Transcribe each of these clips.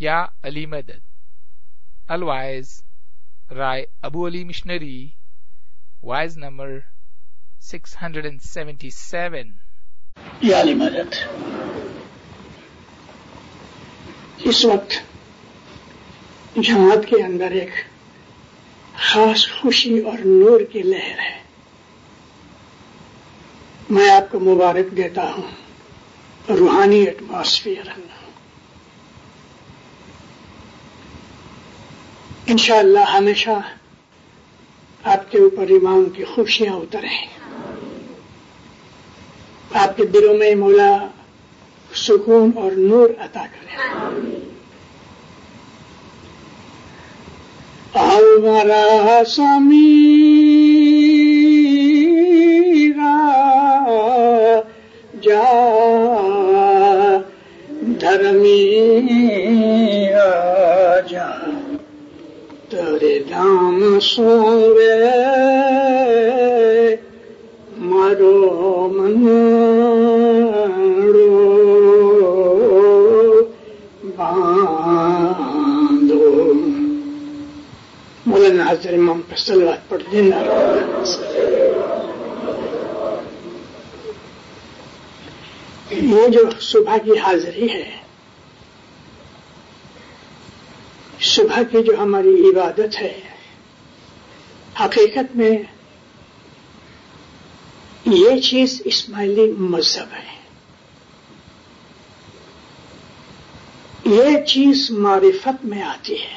یا علی مدد. Alwaiz Rai Abu Ali missionary, Waiz number 677. یا علی مدد. اس وقت جماعت کے اندر ایک خاص خوشی اور نور کی لہر ہے. میں آپ کو مبارک دیتا ہوں. روحانی ایٹماسفیئر انشاءاللہ ہمیشہ آپ کے اوپر ایمان کی خوشیاں اتریں. آپ کے دلوں میں مولا سکون اور نور عطا کرے. ہمارا سمیرا جا دھرمی جا تیرے دام سوے مارو منو باندھو. مولانا حضرت امام پر صلوات پڑھ دینا. یہ جو صبح کی حاضری ہے، صبح کی جو ہماری عبادت ہے، حقیقت میں یہ چیز اسماعیلی مذہب ہے. یہ چیز معرفت میں آتی ہے.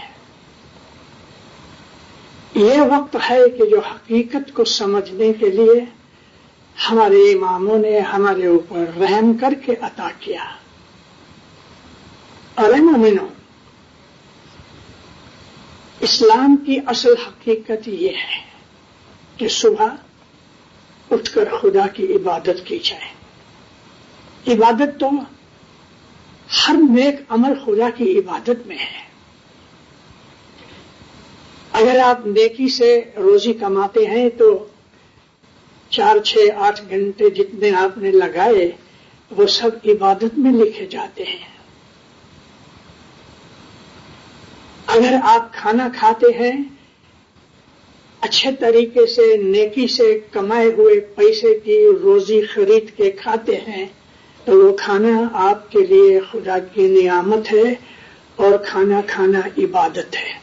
یہ وقت ہے کہ جو حقیقت کو سمجھنے کے لیے ہمارے اماموں نے ہمارے اوپر رحم کر کے عطا کیا. اور مومنوں، اسلام کی اصل حقیقت یہ ہے کہ صبح اٹھ کر خدا کی عبادت کی جائے. عبادت تو ہر نیک عمل خدا کی عبادت میں ہے. اگر آپ نیکی سے روزی کماتے ہیں تو 4, 6, 8 گھنٹے جتنے آپ نے لگائے وہ سب عبادت میں لکھے جاتے ہیں. اگر آپ کھانا کھاتے ہیں، اچھے طریقے سے نیکی سے کمائے ہوئے پیسے کی روزی خرید کے کھاتے ہیں تو وہ کھانا آپ کے لیے خدا کی نعمت ہے اور کھانا کھانا عبادت ہے.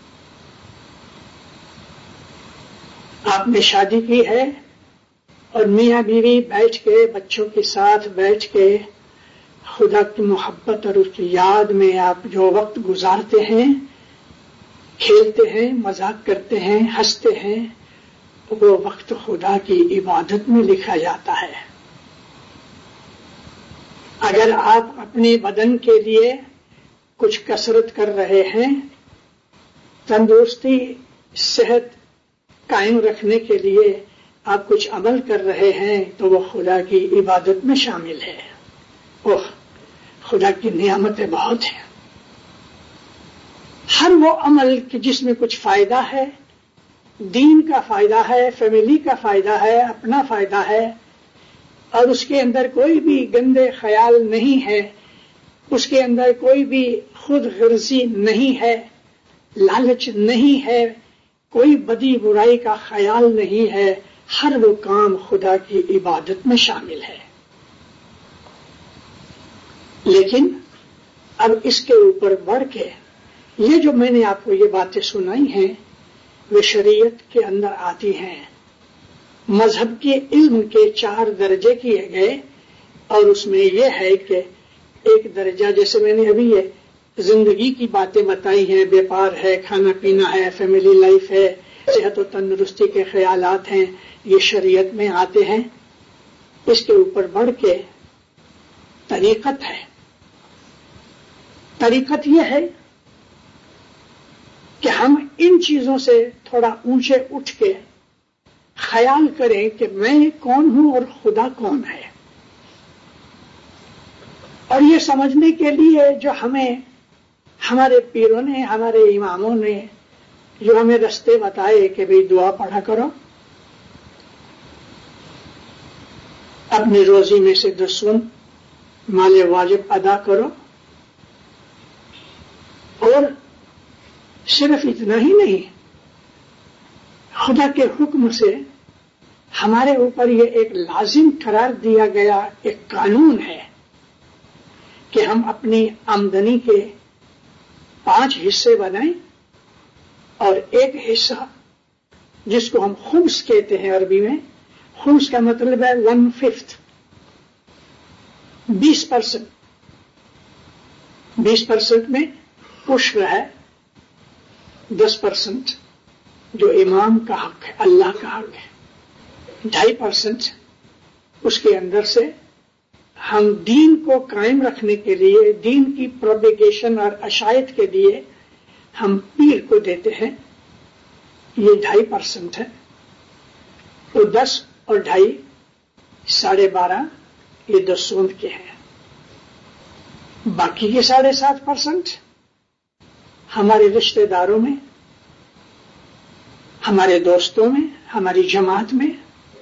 آپ نے شادی کی ہے اور میاں بیوی بیٹھ کے بچوں کے ساتھ بیٹھ کے خدا کی محبت اور اس کی یاد میں آپ جو وقت گزارتے ہیں، کھیلتے ہیں، مذاق کرتے ہیں، ہنستے ہیں، وہ وقت خدا کی عبادت میں لکھا جاتا ہے. اگر آپ اپنے بدن کے لیے کچھ کسرت کر رہے ہیں، تندرستی صحت قائم رکھنے کے لیے آپ کچھ عمل کر رہے ہیں تو وہ خدا کی عبادت میں شامل ہے. وہ خدا کی نعمتیں بہت ہیں. ہر وہ عمل کہ جس میں کچھ فائدہ ہے، دین کا فائدہ ہے، فیملی کا فائدہ ہے، اپنا فائدہ ہے، اور اس کے اندر کوئی بھی گندے خیال نہیں ہے، اس کے اندر کوئی بھی خود غرضی نہیں ہے، لالچ نہیں ہے، کوئی بدی برائی کا خیال نہیں ہے، ہر وہ کام خدا کی عبادت میں شامل ہے. لیکن اب اس کے اوپر بڑھ کے یہ جو میں نے آپ کو یہ باتیں سنائی ہیں وہ شریعت کے اندر آتی ہیں. مذہب کے علم کے 4 درجے کیے گئے اور اس میں یہ ہے کہ ایک درجہ جیسے میں نے ابھی یہ زندگی کی باتیں بتائی ہیں، بیپار ہے، کھانا پینا ہے، فیملی لائف ہے، صحت و تندرستی کے خیالات ہیں، یہ شریعت میں آتے ہیں. اس کے اوپر بڑھ کے طریقت ہے. طریقت یہ ہے کہ ہم ان چیزوں سے تھوڑا اونچے اٹھ کے خیال کریں کہ میں کون ہوں اور خدا کون ہے. اور یہ سمجھنے کے لیے جو ہمیں ہمارے پیروں نے، ہمارے اماموں نے جو ہمیں رستے بتائے کہ بھئی دعا پڑھا کرو، اپنی روزی میں سے 10 مال واجب ادا کرو، صرف اتنا ہی نہیں، خدا کے حکم سے ہمارے اوپر یہ ایک لازم قرار دیا گیا ایک قانون ہے کہ ہم اپنی آمدنی کے 5 حصے بنائیں، اور ایک حصہ جس کو ہم خمس کہتے ہیں عربی میں، خمس کا مطلب ہے 1/5، 20%۔ 20% میں عشر ہے، 10% جو امام کا حق ہے، اللہ کا حق ہے، 2.5% اس کے اندر سے ہم دین کو قائم رکھنے کے لیے، دین کی پروپیگیشن اور اشاعت کے لیے ہم پیر کو دیتے ہیں، یہ 2.5% ہے۔ تو 10 اور 2.5 12.5 یہ 10 کے ہیں۔ باقی کے 7.5% ہمارے رشتہ داروں میں، ہمارے دوستوں میں، ہماری جماعت میں،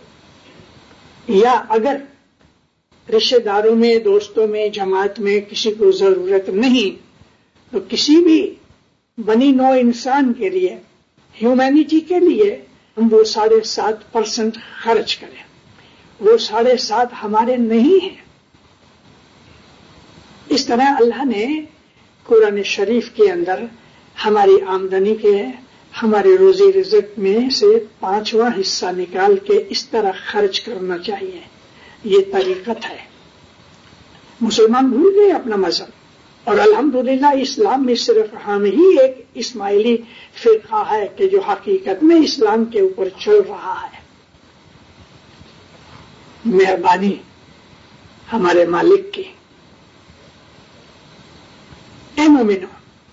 یا اگر رشتہ داروں میں، دوستوں میں، جماعت میں کسی کو ضرورت نہیں تو کسی بھی بنی نوع انسان کے لیے، ہیومینٹی کے لیے ہم وہ 7.5% خرچ کریں۔ وہ 7.5 ہمارے نہیں ہیں۔ اس طرح اللہ نے قرآن شریف کے اندر ہماری آمدنی کے، ہمارے روزی رزق میں سے 5واں حصہ نکال کے اس طرح خرچ کرنا چاہیے، یہ طریقت ہے۔ مسلمان بھول گئے اپنا مذہب، اور الحمدللہ اسلام میں صرف ہم ہی ایک اسماعیلی فرقہ ہے کہ جو حقیقت میں اسلام کے اوپر چل رہا ہے۔ مہربانی ہمارے مالک کی۔ اے مومنو،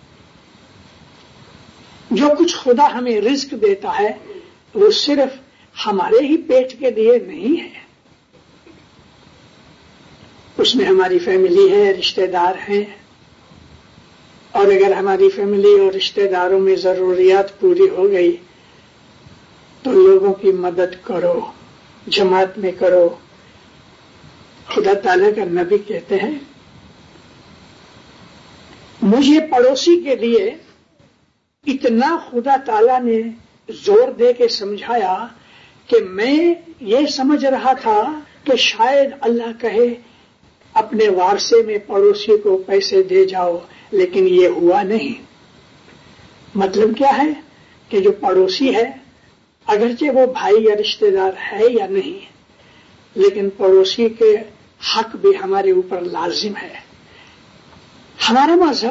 جو کچھ خدا ہمیں رزق دیتا ہے وہ صرف ہمارے ہی پیٹ کے لیے نہیں ہے، اس میں ہماری فیملی ہے، رشتہ دار ہیں، اور اگر ہماری فیملی اور رشتہ داروں میں ضروریات پوری ہو گئی تو لوگوں کی مدد کرو، جماعت میں کرو۔ خدا تعالیٰ کا نبی کہتے ہیں، مجھے پڑوسی کے لیے اتنا خدا تعالیٰ نے زور دے کے سمجھایا کہ میں یہ سمجھ رہا تھا کہ شاید اللہ کہے اپنے وارثے میں پڑوسی کو پیسے دے جاؤ، لیکن یہ ہوا نہیں۔ مطلب کیا ہے کہ جو پڑوسی ہے، اگرچہ وہ بھائی یا رشتہ دار ہے یا نہیں، لیکن پڑوسی کے حق بھی ہمارے اوپر لازم ہے۔ ہمارا مذہب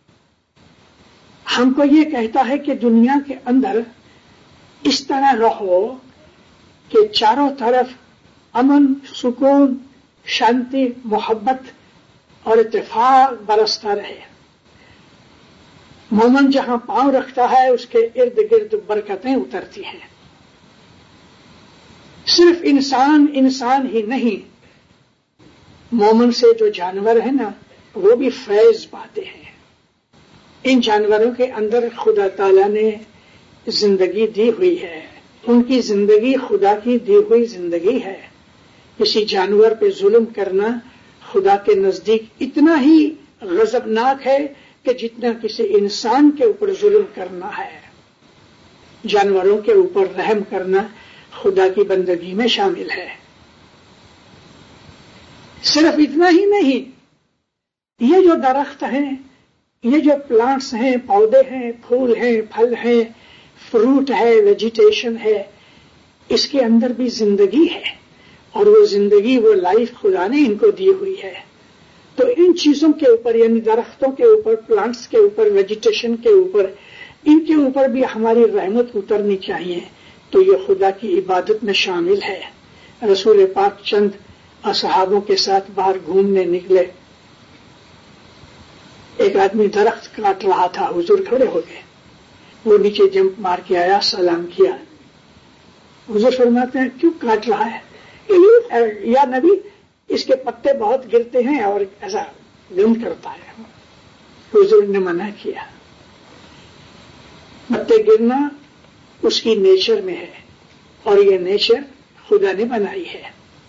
ہم کو یہ کہتا ہے کہ دنیا کے اندر اس طرح رہو کہ چاروں طرف امن، سکون، شانتی، محبت اور اتفاق برستا رہے۔ مومن جہاں پاؤں رکھتا ہے اس کے ارد گرد برکتیں اترتی ہیں۔ صرف انسان ہی نہیں، مومن سے جو جانور ہیں نا وہ بھی فیض پاتے ہیں۔ ان جانوروں کے اندر خدا تعالیٰ نے زندگی دی ہوئی ہے، ان کی زندگی خدا کی دی ہوئی زندگی ہے۔ کسی جانور پہ ظلم کرنا خدا کے نزدیک اتنا ہی غضبناک ہے کہ جتنا کسی انسان کے اوپر ظلم کرنا ہے۔ جانوروں کے اوپر رحم کرنا خدا کی بندگی میں شامل ہے۔ صرف اتنا ہی نہیں، یہ جو درخت ہیں، یہ جو پلانٹس ہیں، پودے ہیں، پھول ہیں، پھل ہیں، فروٹ ہے، ویجیٹیشن ہے، اس کے اندر بھی زندگی ہے، اور وہ زندگی، وہ لائف خدا نے ان کو دی ہوئی ہے۔ تو ان چیزوں کے اوپر، یعنی درختوں کے اوپر، پلانٹس کے اوپر، ویجیٹیشن کے اوپر، ان کے اوپر بھی ہماری رحمت اترنی چاہیے۔ تو یہ خدا کی عبادت میں شامل ہے۔ رسول پاک چند اصحابوں کے ساتھ باہر گھومنے نکلے، ایک آدمی درخت کاٹ رہا تھا، حضور کھڑے ہو گئے، وہ نیچے جمپ مار کے آیا، سلام کیا۔ حضور فرماتے ہیں کیوں کاٹ رہا ہے؟ یا نبی اس کے پتے بہت گرتے ہیں اور ایسا گند کرتا ہے۔ حضور نے منع کیا، پتے گرنا اس کی نیچر میں ہے، اور یہ نیچر خدا نے بنائی ہے۔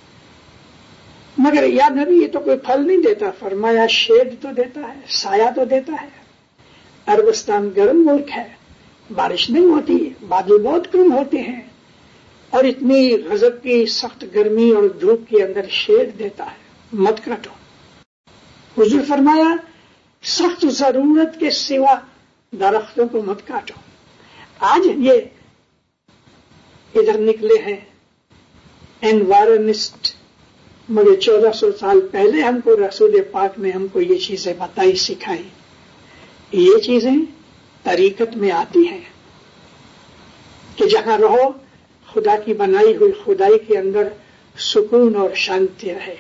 مگر یا نبی یہ تو کوئی پھل نہیں دیتا۔ فرمایا شیڈ تو دیتا ہے، سایہ تو دیتا ہے۔ عربستان گرم ملک ہے، بارش نہیں ہوتی، بادل بہت کم ہوتے ہیں، اور اتنی غضب کی سخت گرمی اور دھوپ کے اندر شیڈ دیتا ہے، مت کاٹو۔ حضور فرمایا سخت ضرورت کے سوا درختوں کو مت کاٹو۔ آج یہ ادھر نکلے ہیں انوائرنسٹ، مگر 1400 سال پہلے ہم کو رسول پاک نے ہم کو یہ چیزیں بتائی، سکھائی۔ یہ چیزیں طریقت میں آتی ہیں کہ جہاں رہو خدا کی بنائی ہوئی خدائی کے اندر سکون اور شانتی رہے،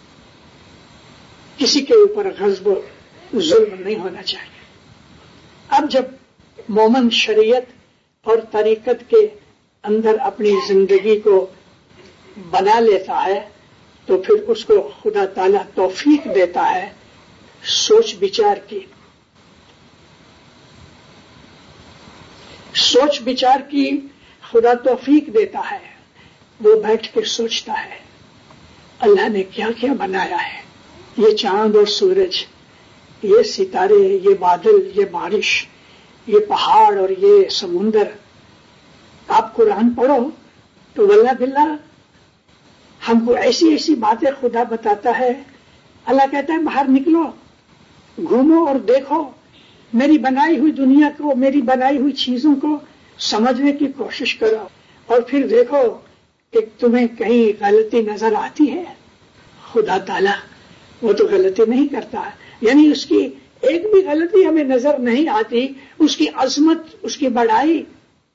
کسی کے اوپر غضب و ظلم نہیں ہونا چاہیے۔ اب جب مومن شریعت اور طریقت کے اندر اپنی زندگی کو بنا لیتا ہے تو پھر اس کو خدا تعالیٰ توفیق دیتا ہے سوچ بچار کی، سوچ بچار کی خدا توفیق دیتا ہے۔ وہ بیٹھ کے سوچتا ہے اللہ نے کیا کیا بنایا ہے، یہ چاند اور سورج، یہ ستارے، یہ بادل، یہ بارش، یہ پہاڑ اور یہ سمندر۔ آپ قرآن پڑھو تو واللہ باللہ ہم کو ایسی ایسی باتیں خدا بتاتا ہے۔ اللہ کہتا ہے باہر نکلو، گھومو اور دیکھو، میری بنائی ہوئی دنیا کو، میری بنائی ہوئی چیزوں کو سمجھنے کی کوشش کرو، اور پھر دیکھو کہ تمہیں کہیں غلطی نظر آتی ہے۔ خدا تعالیٰ وہ تو غلطی نہیں کرتا، یعنی اس کی ایک بھی غلطی ہمیں نظر نہیں آتی، اس کی عظمت، اس کی بڑائی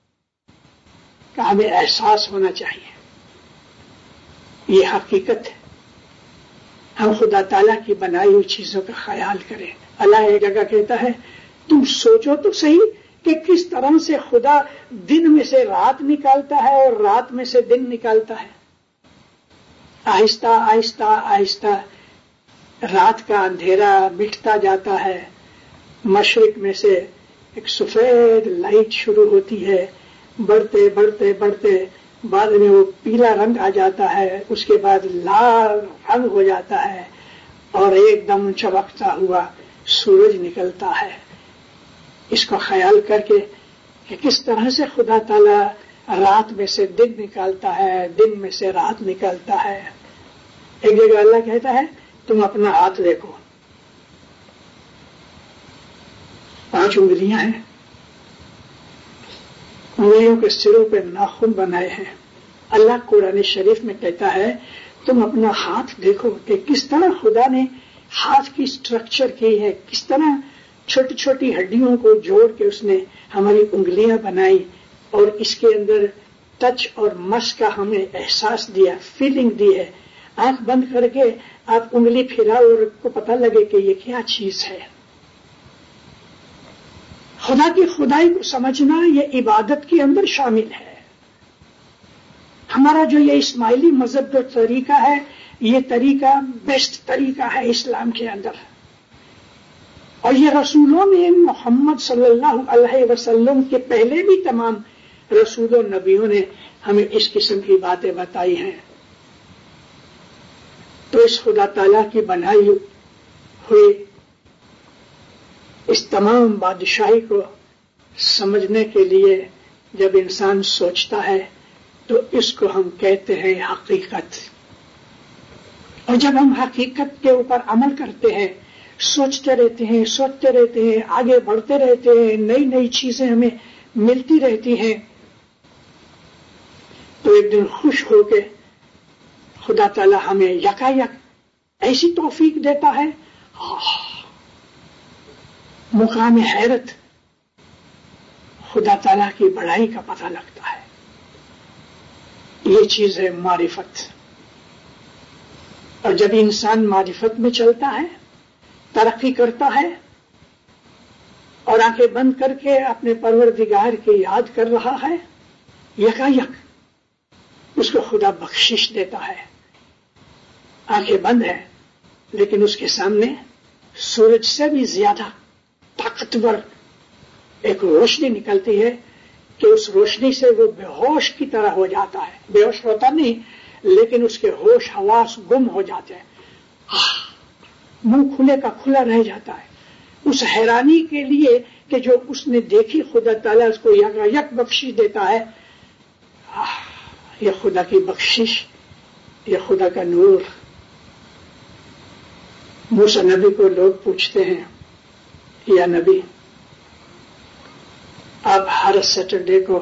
کا ہمیں احساس ہونا چاہیے۔ یہ حقیقت ہے، ہم خدا تعالیٰ کی بنائی ہوئی چیزوں کا خیال کریں۔ اللہ ایک جگہ کہتا ہے تم سوچو تو صحیح کہ کس طرح سے خدا دن میں سے رات نکالتا ہے اور رات میں سے دن نکالتا ہے۔ آہستہ آہستہ آہستہ رات کا اندھیرا مٹتا جاتا ہے، مشرق میں سے ایک سفید لائٹ شروع ہوتی ہے، بڑھتے بڑھتے بڑھتے بعد میں وہ پیلا رنگ آ جاتا ہے، اس کے بعد لال رنگ ہو جاتا ہے، اور ایک دم چمکتا ہوا سورج نکلتا ہے۔ اس کو خیال کر کے کہ کس طرح سے خدا تعالیٰ رات میں سے دن نکالتا ہے، دن میں سے رات نکالتا ہے۔ ایک جگہ اللہ کہتا ہے تم اپنا ہاتھ دیکھو، 5 انگلیاں ہیں، انگلیوں کے سروں پہ ناخن بنائے ہیں۔ اللہ قرآن شریف میں کہتا ہے تم اپنا ہاتھ دیکھو کہ کس طرح خدا نے ہاتھ کی سٹرکچر کی ہے، کس طرح چھوٹی چھوٹی ہڈیوں کو جوڑ کے اس نے ہماری انگلیاں بنائی، اور اس کے اندر ٹچ اور مس کا ہمیں احساس دیا، فیلنگ دی ہے۔ آنکھ بند کر کے آپ انگلی پھراؤ اور کو پتہ لگے کہ یہ کیا چیز ہے۔ خدا کی خدائی کو سمجھنا یہ عبادت کے اندر شامل ہے۔ ہمارا جو یہ اسماعیلی مذہب جو طریقہ ہے، یہ طریقہ بیسٹ طریقہ ہے اسلام کے اندر، اور یہ رسولوں نے محمد صلی اللہ علیہ وسلم کے پہلے بھی تمام رسولوں نبیوں نے ہمیں اس قسم کی باتیں بتائی ہیں۔ تو اس خدا تعالیٰ کی بنائی ہوئی اس تمام بادشاہی کو سمجھنے کے لیے جب انسان سوچتا ہے تو اس کو ہم کہتے ہیں حقیقت، اور جب ہم حقیقت کے اوپر عمل کرتے ہیں، سوچتے رہتے ہیں، سوچتے رہتے ہیں، آگے بڑھتے رہتے ہیں، نئی نئی چیزیں ہمیں ملتی رہتی ہیں، تو ایک دن خوش ہو کے خدا تعالیٰ ہمیں یکایک ایسی توفیق دیتا ہے، مقام حیرت خدا تعالیٰ کی بڑائی کا پتہ لگتا ہے۔ یہ چیز ہے معرفت، اور جب انسان معرفت میں چلتا ہے، ترقی کرتا ہے، اور آنکھیں بند کر کے اپنے پروردگار کی یاد کر رہا ہے، یکایک اس کو خدا بخشش دیتا ہے۔ آنکھیں بند ہے لیکن اس کے سامنے سورج سے بھی زیادہ طاقتور ایک روشنی نکلتی ہے کہ اس روشنی سے وہ بے ہوش کی طرح ہو جاتا ہے، بے ہوش ہوتا نہیں لیکن اس کے ہوش حواس گم ہو جاتے ہیں، منہ کھلے کا کھلا رہ جاتا ہے، اس حیرانی کے لیے کہ جو اس نے دیکھی خدا تعالیٰ اس کو یک بخشش دیتا ہے. یہ خدا کی بخشش، یہ خدا کا نور. موسیٰ نبی کو لوگ پوچھتے ہیں، یا نبی آپ ہر سیٹرڈے کو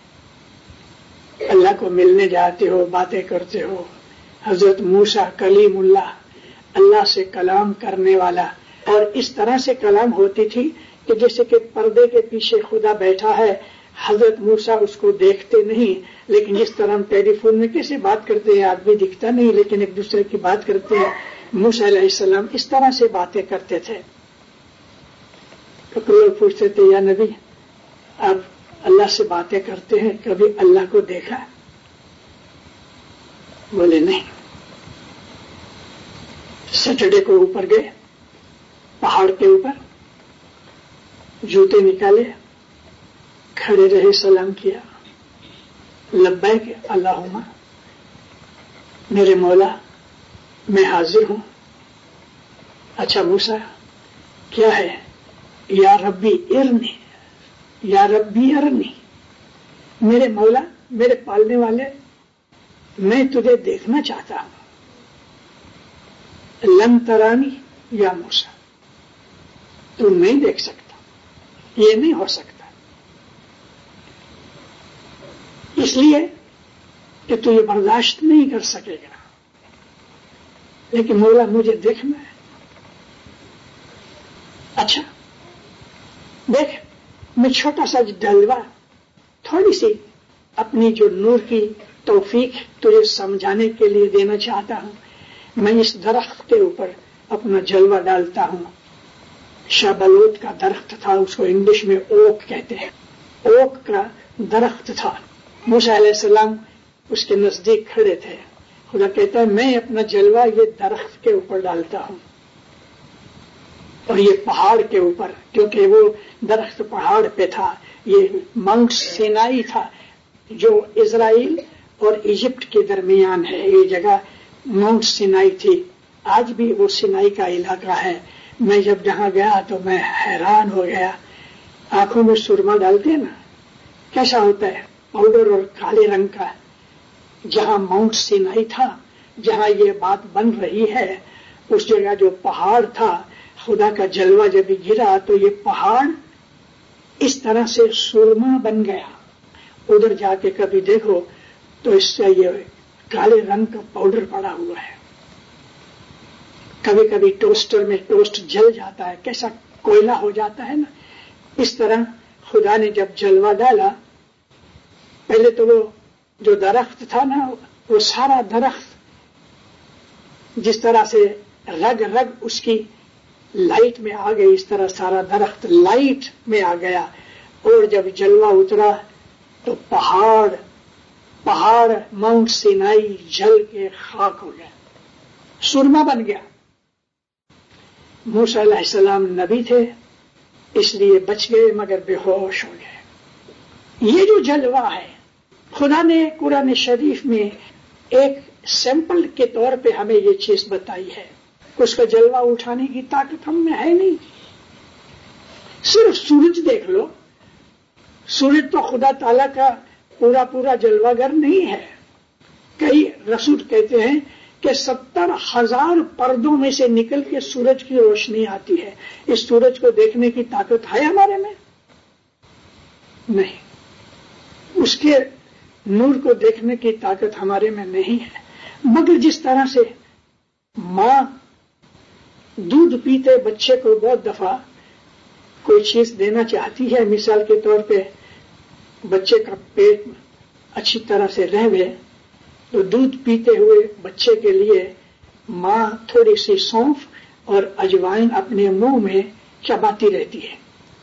اللہ کو ملنے جاتے ہو، باتیں کرتے ہو. حضرت موسیٰ کلیم اللہ سے کلام کرنے والا، اور اس طرح سے کلام ہوتی تھی کہ جیسے کہ پردے کے پیچھے خدا بیٹھا ہے. حضرت موسیٰ اس کو دیکھتے نہیں، لیکن جس طرح ہم ٹیلی فون میں کیسے بات کرتے ہیں، آدمی دکھتا نہیں لیکن ایک دوسرے کی بات کرتے ہیں. موسیٰ علیہ السلام اس طرح سے باتیں کرتے تھے. تو لوگ پوچھتے تھے، یا نبی آپ اللہ سے باتیں کرتے ہیں، کبھی اللہ کو دیکھا؟ بولے نہیں. سیٹرڈے کو اوپر گئے، پہاڑ کے اوپر، جوتے نکالے، کھڑے رہے، سلام کیا، لبیک اللہم، میرے مولا میں حاضر ہوں. اچھا موسیٰ کیا ہے؟ یا ربی ارنی، یا ربی ارنی، میرے مولا، میرے پالنے والے، میں تجھے دیکھنا چاہتا ہوں. لن ترانی یا موسیٰ، تو نہیں دیکھ سکتا، یہ نہیں ہو سکتا، اس لیے کہ تو یہ برداشت نہیں کر سکے گا. لیکن مولا مجھے دیکھنا ہے. اچھا دیکھ، میں چھوٹا سا جلوہ، تھوڑی سی اپنی جو نور کی توفیق تجھے سمجھانے کے لیے دینا چاہتا ہوں. میں اس درخت کے اوپر اپنا جلوہ ڈالتا ہوں. شابلوت کا درخت تھا، اس کو انگلش میں اوک کہتے ہیں. اوک کا درخت تھا. موسیٰ علیہ السلام اس کے نزدیک کھڑے تھے. خدا کہتا ہے میں اپنا جلوہ یہ درخت کے اوپر ڈالتا ہوں، اور یہ پہاڑ کے اوپر، کیونکہ وہ درخت پہاڑ پہ تھا. یہ ماؤنٹ سینائی تھا جو اسرائیل اور ایجپٹ کے درمیان ہے. یہ جگہ ماؤنٹ سینائی تھی. آج بھی وہ سینائی کا علاقہ ہے. میں جب جہاں گیا تو میں حیران ہو گیا. آنکھوں میں سرما ڈالتے ہیں نا، کیسا ہوتا ہے، پاؤڈر اور کالے رنگ کا. جہاں ماؤنٹ سینائی تھا، جہاں یہ بات بن رہی ہے، اس جگہ جو پہاڑ تھا، خدا کا جلوہ جب گرا تو یہ پہاڑ اس طرح سے سرما بن گیا. ادھر جا کے کبھی دیکھو تو اس سے یہ کالے رنگ کا پاؤڈر پڑا ہوا ہے. کبھی کبھی ٹوسٹر میں ٹوسٹ جل جاتا ہے، کیسا کوئلہ ہو جاتا ہے نا. اس طرح خدا نے جب جلوہ ڈالا، پہلے تو وہ جو درخت تھا نا، وہ سارا درخت جس طرح سے رگ رگ اس کی لائٹ میں آ گئی، اس طرح سارا درخت لائٹ میں آ گیا. اور جب جلوہ اترا تو پہاڑ ماؤنٹ سینائی جل کے خاک ہو گیا، سرما بن گیا. موسیٰ علیہ السلام نبی تھے، اس لیے بچ گئے، مگر بے ہوش ہو گئے. یہ جو جلوہ ہے، خدا نے قرآن شریف میں ایک سیمپل کے طور پہ ہمیں یہ چیز بتائی ہے. اس کا جلوہ اٹھانے کی طاقت ہم میں ہے نہیں. صرف سورج دیکھ لو، سورج تو خدا تعالیٰ کا پورا جلوہ گر نہیں ہے. کئی رسول کہتے ہیں کہ 70,000 پردوں میں سے نکل کے سورج کی روشنی آتی ہے. اس سورج کو دیکھنے کی طاقت ہے ہمارے میں؟ نہیں. اس کے نور کو دیکھنے کی طاقت ہمارے میں نہیں ہے. مگر جس طرح سے ماں دودھ پیتے بچے کو بہت دفعہ کوئی چیز دینا چاہتی ہے، مثال کے طور پہ بچے کا پیٹ اچھی طرح سے رہے، تو دودھ پیتے ہوئے بچے کے لیے ماں تھوڑی سی سونف اور اجوائن اپنے منہ میں چباتی رہتی ہے.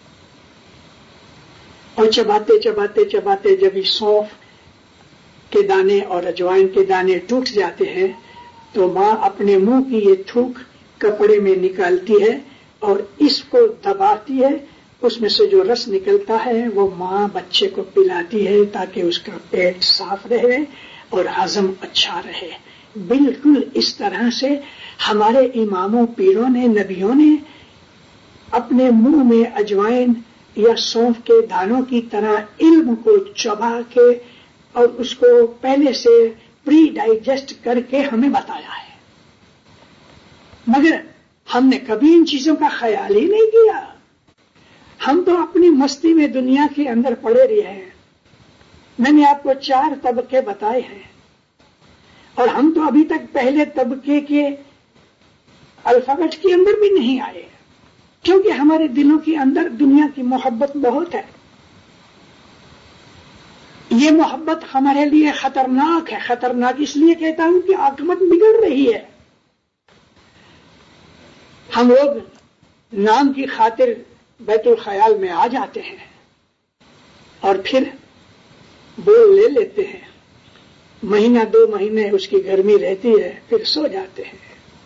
اور چباتے جب یہ سونف کے دانے اور اجوائن کے دانے ٹوٹ جاتے ہیں تو ماں اپنے منہ کی یہ تھوک کپڑے میں نکالتی ہے اور اس کو دباتی ہے. اس میں سے جو رس نکلتا ہے وہ ماں بچے کو پلاتی ہے تاکہ اس کا پیٹ صاف رہے اور ہضم اچھا رہے. بالکل اس طرح سے ہمارے اماموں، پیروں نے، نبیوں نے अपने मुंह में अजवाइन या सौंफ के दानों की तरह इल्म को चबा के और उसको पहले से प्री डाइजेस्ट करके हमें बताया है, मगर हमने कभी इन चीजों का ख्याल ही नहीं किया। हम तो अपनी मस्ती में दुनिया के अंदर पड़े रहे हैं। मैंने आपको 4 तबके बताए हैं और हम तो अभी तक पहले तबके के अल्फाबेट के अंदर भी नहीं आए, क्योंकि हमारे दिलों के अंदर दुनिया की मोहब्बत बहुत है। ये मोहब्बत हमारे लिए खतरनाक है। खतरनाक इसलिए कहता हूं कि आकमत बिगड़ रही है। हम लोग नाम की खातिर बैतुल ख्याल में आ जाते हैं और फिर बोल ले लेते हैं। महीना 2 महीने उसकी गर्मी रहती है, फिर सो जाते हैं,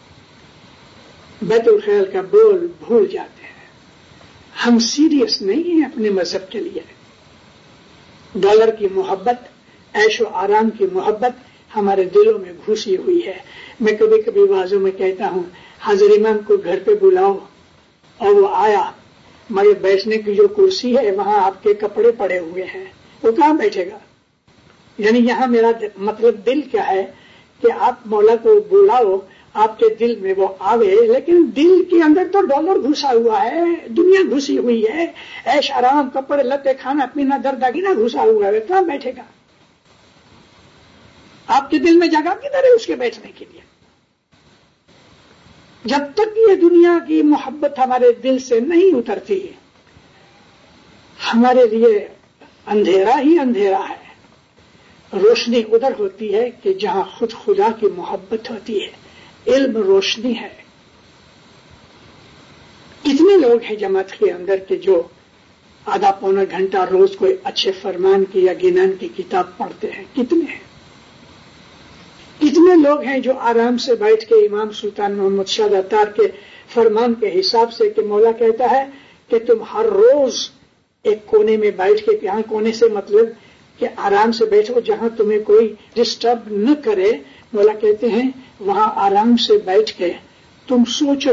बैतुल ख्याल का बोल भूल जाते हैं। हम सीरियस नहीं हैं अपने मजहब के लिए। डॉलर की मोहब्बत, ऐशो आराम की मोहब्बत हमारे दिलों में घुसी हुई है। मैं कभी कभी वाजों में कहता हूं, हाजिर इमाम को घर पे बुलाओ और वो आया, मगर बैठने की जो कुर्सी है वहां आपके कपड़े पड़े हुए हैं, वो कहां बैठेगा? यानी यहां मेरा मतलब दिल क्या है कि आप मौला को बुलाओ, आपके दिल में वो आवे, लेकिन दिल के अंदर तो डॉलर घुसा हुआ है, दुनिया घुसी हुई है, ऐश आराम, कपड़े लत्ते, खाना पीना, दरदागिना घुसा हुआ है, कहां बैठेगा? आपके दिल में जगह किधर है उसके बैठने के लिए? जब तक ये दुनिया की मोहब्बत हमारे दिल से नहीं उतरती, हमारे लिए अंधेरा ही अंधेरा है। रोशनी उधर होती है कि जहां खुद खुदा की मोहब्बत होती है। इल्म रोशनी है। कितने लोग हैं जमात के अंदर के जो आधा पौना घंटा रोज कोई अच्छे फरमान की या गिनान की किताब पढ़ते हैं? कितने हैं? कितने लोग हैं जो आराम से बैठ के इमाम सुल्तान मोहम्मद शाह अत्तार के फरमान के हिसाब से कि मौला कहता है कि तुम हर रोज एक कोने में बैठ के, यहां कोने से मतलब कि आराम से बैठो जहां तुम्हें कोई डिस्टर्ब न करे। मौला कहते हैं वहां आराम से बैठ के तुम सोचो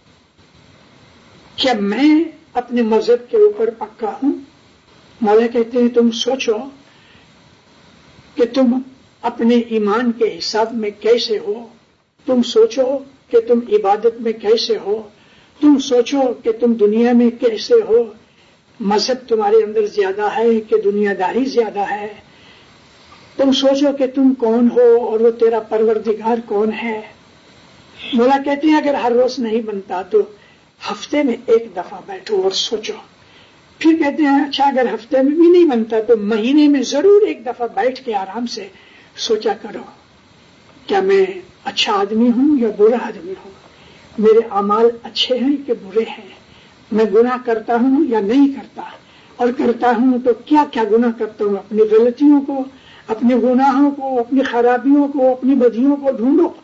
क्या मैं अपने मजहब के ऊपर पक्का हूं? मौला कहते हैं तुम सोचो कि तुम अपने ईमान के हिसाब में कैसे हो, तुम सोचो कि तुम इबादत में कैसे हो, तुम सोचो कि तुम दुनिया में कैसे हो, मजहब तुम्हारे अंदर ज्यादा है कि दुनियादारी ज्यादा है, तुम सोचो कि तुम कौन हो और वो तेरा परवरदिगार कौन है। मौला कहते हैं अगर हर रोज नहीं बनता तो हफ्ते में एक दफा बैठो और सोचो। फिर कहते हैं अच्छा अगर हफ्ते में भी नहीं बनता तो महीने में जरूर एक दफा बैठ के आराम से सोचा करो, क्या मैं अच्छा आदमी हूं या बुरा आदमी हूं, मेरे अमाल अच्छे हैं कि बुरे हैं, मैं गुनाह करता हूं या नहीं करता, और करता हूं तो क्या क्या गुनाह करता हूं, अपनी गलतियों को, अपने गुनाहों को, अपनी खराबियों को, अपनी बदियों को ढूंढो।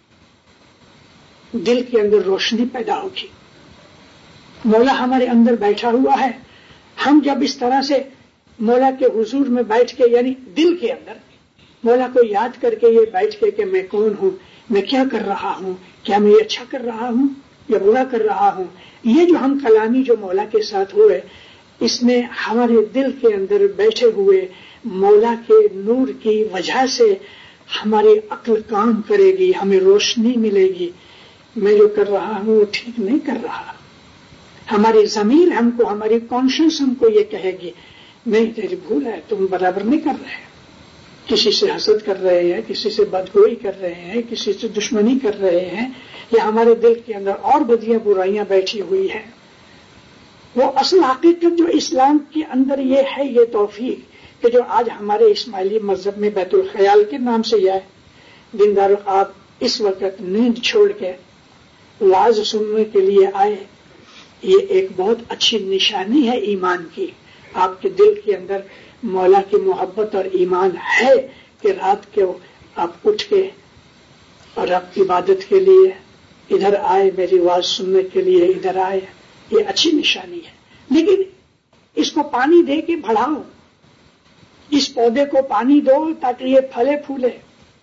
दिल के अंदर रोशनी पैदा होगी। मौला हमारे अंदर बैठा हुआ है। हम जब इस तरह से मौला के हुजूर में बैठ के, यानी दिल के अंदर मौला को याद करके ये बैठ के कि मैं कौन हूं, मैं क्या कर रहा हूं, क्या मैं ये अच्छा कर रहा हूं या बुरा कर रहा हूं, ये जो हम कलामी जो मौला के साथ हुए, इसमें हमारे दिल के अंदर बैठे हुए मौला के नूर की वजह से हमारी अक्ल काम करेगी, हमें रोशनी मिलेगी। मैं जो कर रहा हूं वो ठीक नहीं कर रहा। हमारी ज़मीर हमको, हमारी कॉन्शियस हमको ये कहेगी नहीं तेरी भूल है, तुम बराबर नहीं कर रहे। किसी से हसद कर रहे हैं, किसी से बदगोई कर रहे हैं, किसी से दुश्मनी कर रहे हैं, या हमारे दिल के अंदर और बदियां बुराइयां बैठी हुई है। वो असल हकीकत जो इस्लाम के अंदर ये है, ये तौफीक कि जो आज हमारे इस्माइली मजहब में बैतुल ख्याल के नाम से यह दीनदार आप इस वक्त नींद छोड़ के वाज सुनने के लिए आए, ये एक बहुत अच्छी निशानी है ईमान की। आपके दिल के अंदर मौला की मोहब्बत और ईमान है कि रात के आप उठ के और आप इबादत के लिए इधर आए, मेरी आवाज सुनने के लिए इधर आए, ये अच्छी निशानी है। लेकिन इसको पानी दे के बढ़ाओ, इस पौधे को पानी दो ताकि ये फले फूले।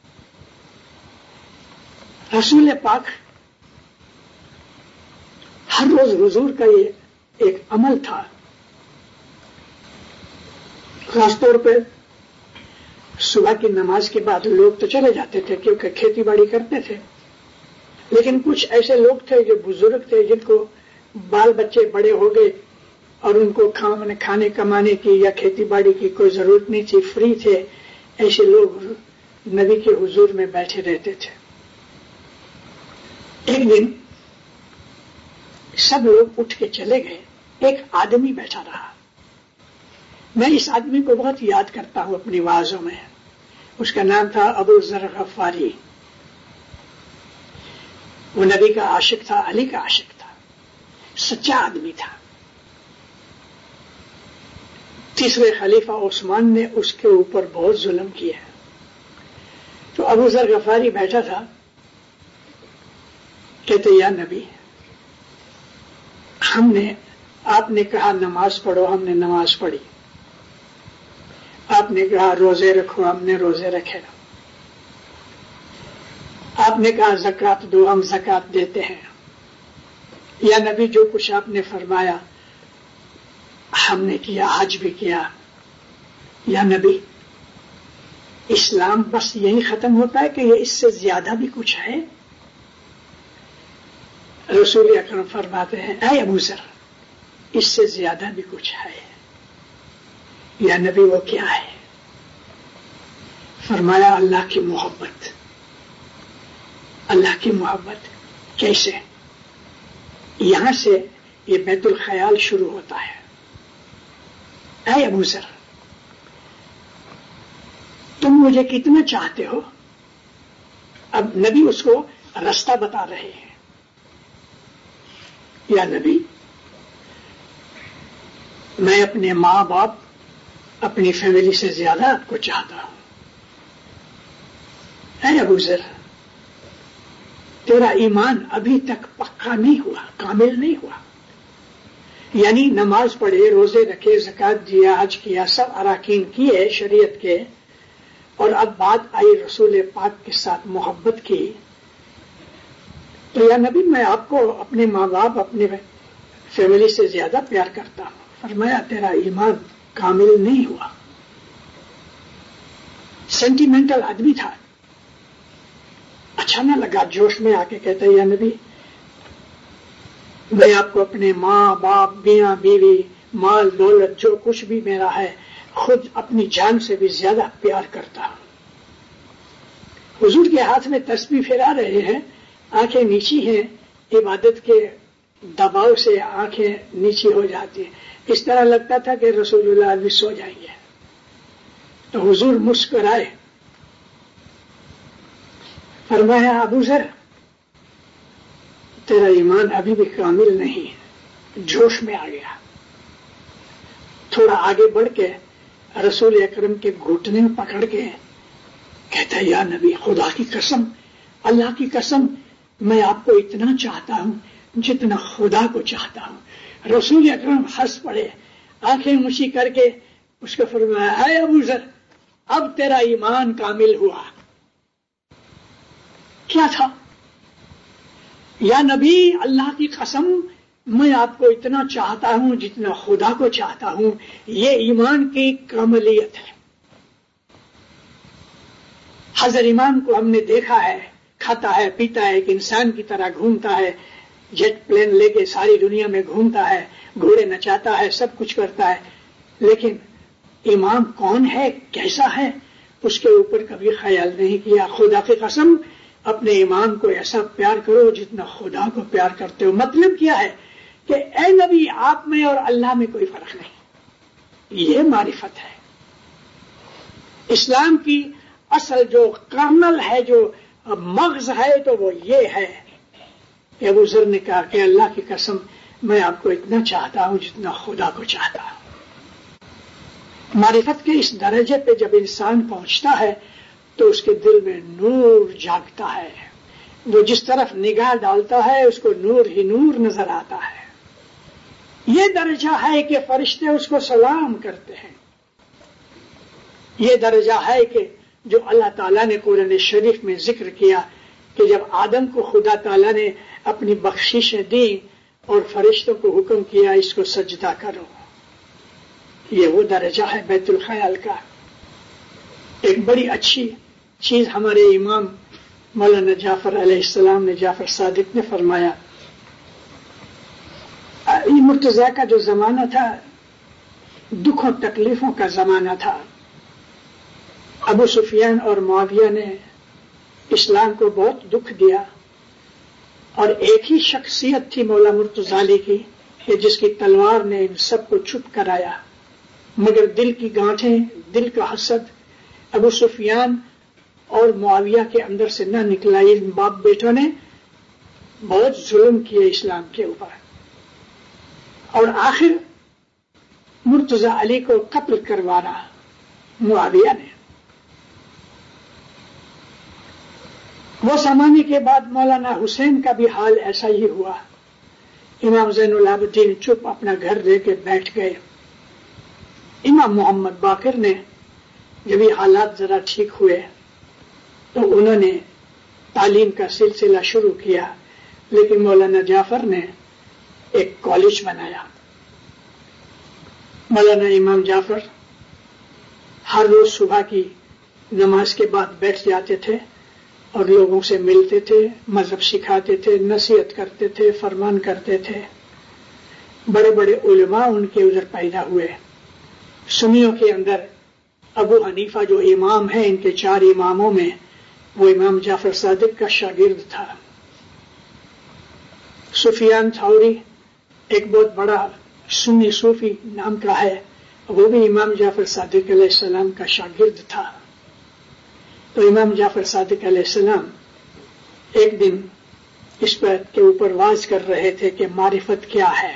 रसूल पाक ہر روز حضور کا یہ ایک عمل تھا. خاص طور پہ صبح کی نماز کے بعد لوگ تو چلے جاتے تھے کیونکہ کھیتی باڑی کرتے تھے، لیکن کچھ ایسے لوگ تھے جو بزرگ تھے جن کو بال بچے بڑے ہو گئے اور ان کو کھانے کمانے کی یا کھیتی باڑی کی کوئی ضرورت نہیں تھی، فری تھے. ایسے لوگ نبی کے حضور میں بیٹھے رہتے تھے. ایک دن سب لوگ اٹھ کے چلے گئے، ایک آدمی بیٹھا رہا. میں اس آدمی کو بہت یاد کرتا ہوں اپنی وعظوں میں. اس کا نام تھا ابو ذر غفاری. وہ نبی کا عاشق تھا، علی کا عاشق تھا، سچا آدمی تھا. تیسرے خلیفہ عثمان نے اس کے اوپر بہت ظلم کیا. تو ابو ذر غفاری بیٹھا تھا، کہتے یا نبی، آپ نے کہا نماز پڑھو، ہم نے نماز پڑھی. آپ نے کہا روزے رکھو، ہم نے روزے رکھے. آپ نے کہا زکات دو، ہم زکات دیتے ہیں. یا نبی جو کچھ آپ نے فرمایا ہم نے کیا، آج بھی کیا. یا نبی، اسلام بس یہی ختم ہوتا ہے کہ یہ اس سے زیادہ بھی کچھ ہے؟ رسول اکرم فرماتے ہیں اے ابو ذر، اس سے زیادہ بھی کچھ ہے. یا نبی وہ کیا ہے؟ فرمایا اللہ کی محبت. اللہ کی محبت کیسے؟ یہاں سے یہ بیت الخیال شروع ہوتا ہے. اے ابو ذر، تم مجھے کتنا چاہتے ہو؟ اب نبی اس کو راستہ بتا رہے ہیں. یا نبی، میں اپنے ماں باپ، اپنی فیملی سے زیادہ آپ کو چاہتا ہوں. اے ابو ذر، تیرا ایمان ابھی تک پکا نہیں ہوا، کامل نہیں ہوا. یعنی نماز پڑھے، روزے رکھے، زکات دیا، حج کیا، سب اراکین کیے شریعت کے، اور اب بات آئی رسول پاک کے ساتھ محبت کی. تو یا نبی، میں آپ کو اپنے ماں باپ، اپنے فیملی سے زیادہ پیار کرتا ہوں. فرمایا تیرا ایمان کامل نہیں ہوا. سینٹیمنٹل آدمی تھا. اچھا نہ لگا، جوش میں آ کے کہتا یا نبی، میں آپ کو اپنے ماں باپ، میاں بیوی، مال دولت، جو کچھ بھی میرا ہے، خود اپنی جان سے بھی زیادہ پیار کرتا ہوں. حضور کے ہاتھ میں تسبیح پھیلا رہے ہیں، آنکھیں نیچی ہیں، عبادت کے دباؤ سے آنکھیں نیچی ہو جاتی ہیں. اس طرح لگتا تھا کہ رسول اللہ ابھی سو جائیں گے. تو حضور مسکرائے، فرمایا ابو ذر، تیرا ایمان ابھی بھی کامل نہیں. جوش میں آ گیا. تھوڑا آگے بڑھ کے رسول اکرم کے گھٹنے پکڑ کے کہتا یا نبی، خدا کی قسم، اللہ کی قسم، میں آپ کو اتنا چاہتا ہوں جتنا خدا کو چاہتا ہوں. رسول اکرم ہنس پڑے، آنکھیں اونچی کر کے اس کو فرمایا اے ابو ذر، اب تیرا ایمان کامل ہوا. کیا تھا؟ یا نبی، اللہ کی قسم، میں آپ کو اتنا چاہتا ہوں جتنا خدا کو چاہتا ہوں. یہ ایمان کی کاملیت ہے. حضرت امام کو ہم نے دیکھا ہے، کھاتا ہے، پیتا ہے، ایک انسان کی طرح گھومتا ہے، جیٹ پلین لے کے ساری دنیا میں گھومتا ہے، گھوڑے نچاتا ہے، سب کچھ کرتا ہے. لیکن امام کون ہے، کیسا ہے، اس کے اوپر کبھی خیال نہیں کیا. خدا کی قسم، اپنے امام کو ایسا پیار کرو جتنا خدا کو پیار کرتے ہو. مطلب کیا ہے کہ اے نبی، آپ میں اور اللہ میں کوئی فرق نہیں. یہ معرفت ہے. اسلام کی اصل جو کرنل ہے، جو مغز ہے، تو وہ یہ ہے. ابو ذر نے کہا کہ اللہ کی قسم، میں آپ کو اتنا چاہتا ہوں جتنا خدا کو چاہتا ہوں. معرفت کے اس درجے پہ جب انسان پہنچتا ہے تو اس کے دل میں نور جاگتا ہے. وہ جس طرف نگاہ ڈالتا ہے اس کو نور ہی نور نظر آتا ہے. یہ درجہ ہے کہ فرشتے اس کو سلام کرتے ہیں. یہ درجہ ہے کہ جو اللہ تعالیٰ نے قرآن شریف میں ذکر کیا کہ جب آدم کو خدا تعالیٰ نے اپنی بخششیں دی اور فرشتوں کو حکم کیا اس کو سجدہ کرو. یہ وہ درجہ ہے بیت الخیال کا. ایک بڑی اچھی چیز ہمارے امام مولانا جعفر علیہ السلام نے، جعفر صادق نے فرمایا، یہ مرتضیٰ کا جو زمانہ تھا دکھوں تکلیفوں کا زمانہ تھا. ابو سفیان اور معاویہ نے اسلام کو بہت دکھ دیا، اور ایک ہی شخصیت تھی مولا مرتضیٰ علی کی کہ جس کی تلوار نے ان سب کو چپ کرایا. مگر دل کی گانٹھیں، دل کا حسد ابو سفیان اور معاویہ کے اندر سے نہ نکلا. ان باپ بیٹوں نے بہت ظلم کیے اسلام کے اوپر، اور آخر مرتضیٰ علی کو قتل کروانا معاویہ نے. وہ زمانے کے بعد مولانا حسین کا بھی حال ایسا ہی ہوا. امام زین العابدین چپ اپنا گھر دے کے بیٹھ گئے. امام محمد باقر نے جب یہ حالات ذرا ٹھیک ہوئے تو انہوں نے تعلیم کا سلسلہ شروع کیا، لیکن مولانا جعفر نے ایک کالج بنایا. مولانا امام جعفر ہر روز صبح کی نماز کے بعد بیٹھ جاتے تھے اور لوگوں سے ملتے تھے، مذہب سکھاتے تھے، نصیحت کرتے تھے، فرمان کرتے تھے. بڑے بڑے علماء ان کے ادھر پیدا ہوئے. سنیوں کے اندر ابو حنیفہ جو امام ہیں، ان کے 4 اماموں میں وہ امام جعفر صادق کا شاگرد تھا. سفیان ثوری ایک بہت بڑا سنی صوفی نام کا ہے، وہ بھی امام جعفر صادق علیہ السلام کا شاگرد تھا. تو امام جعفر صادق علیہ السلام ایک دن اس بات کے اوپر واز کر رہے تھے کہ معرفت کیا ہے.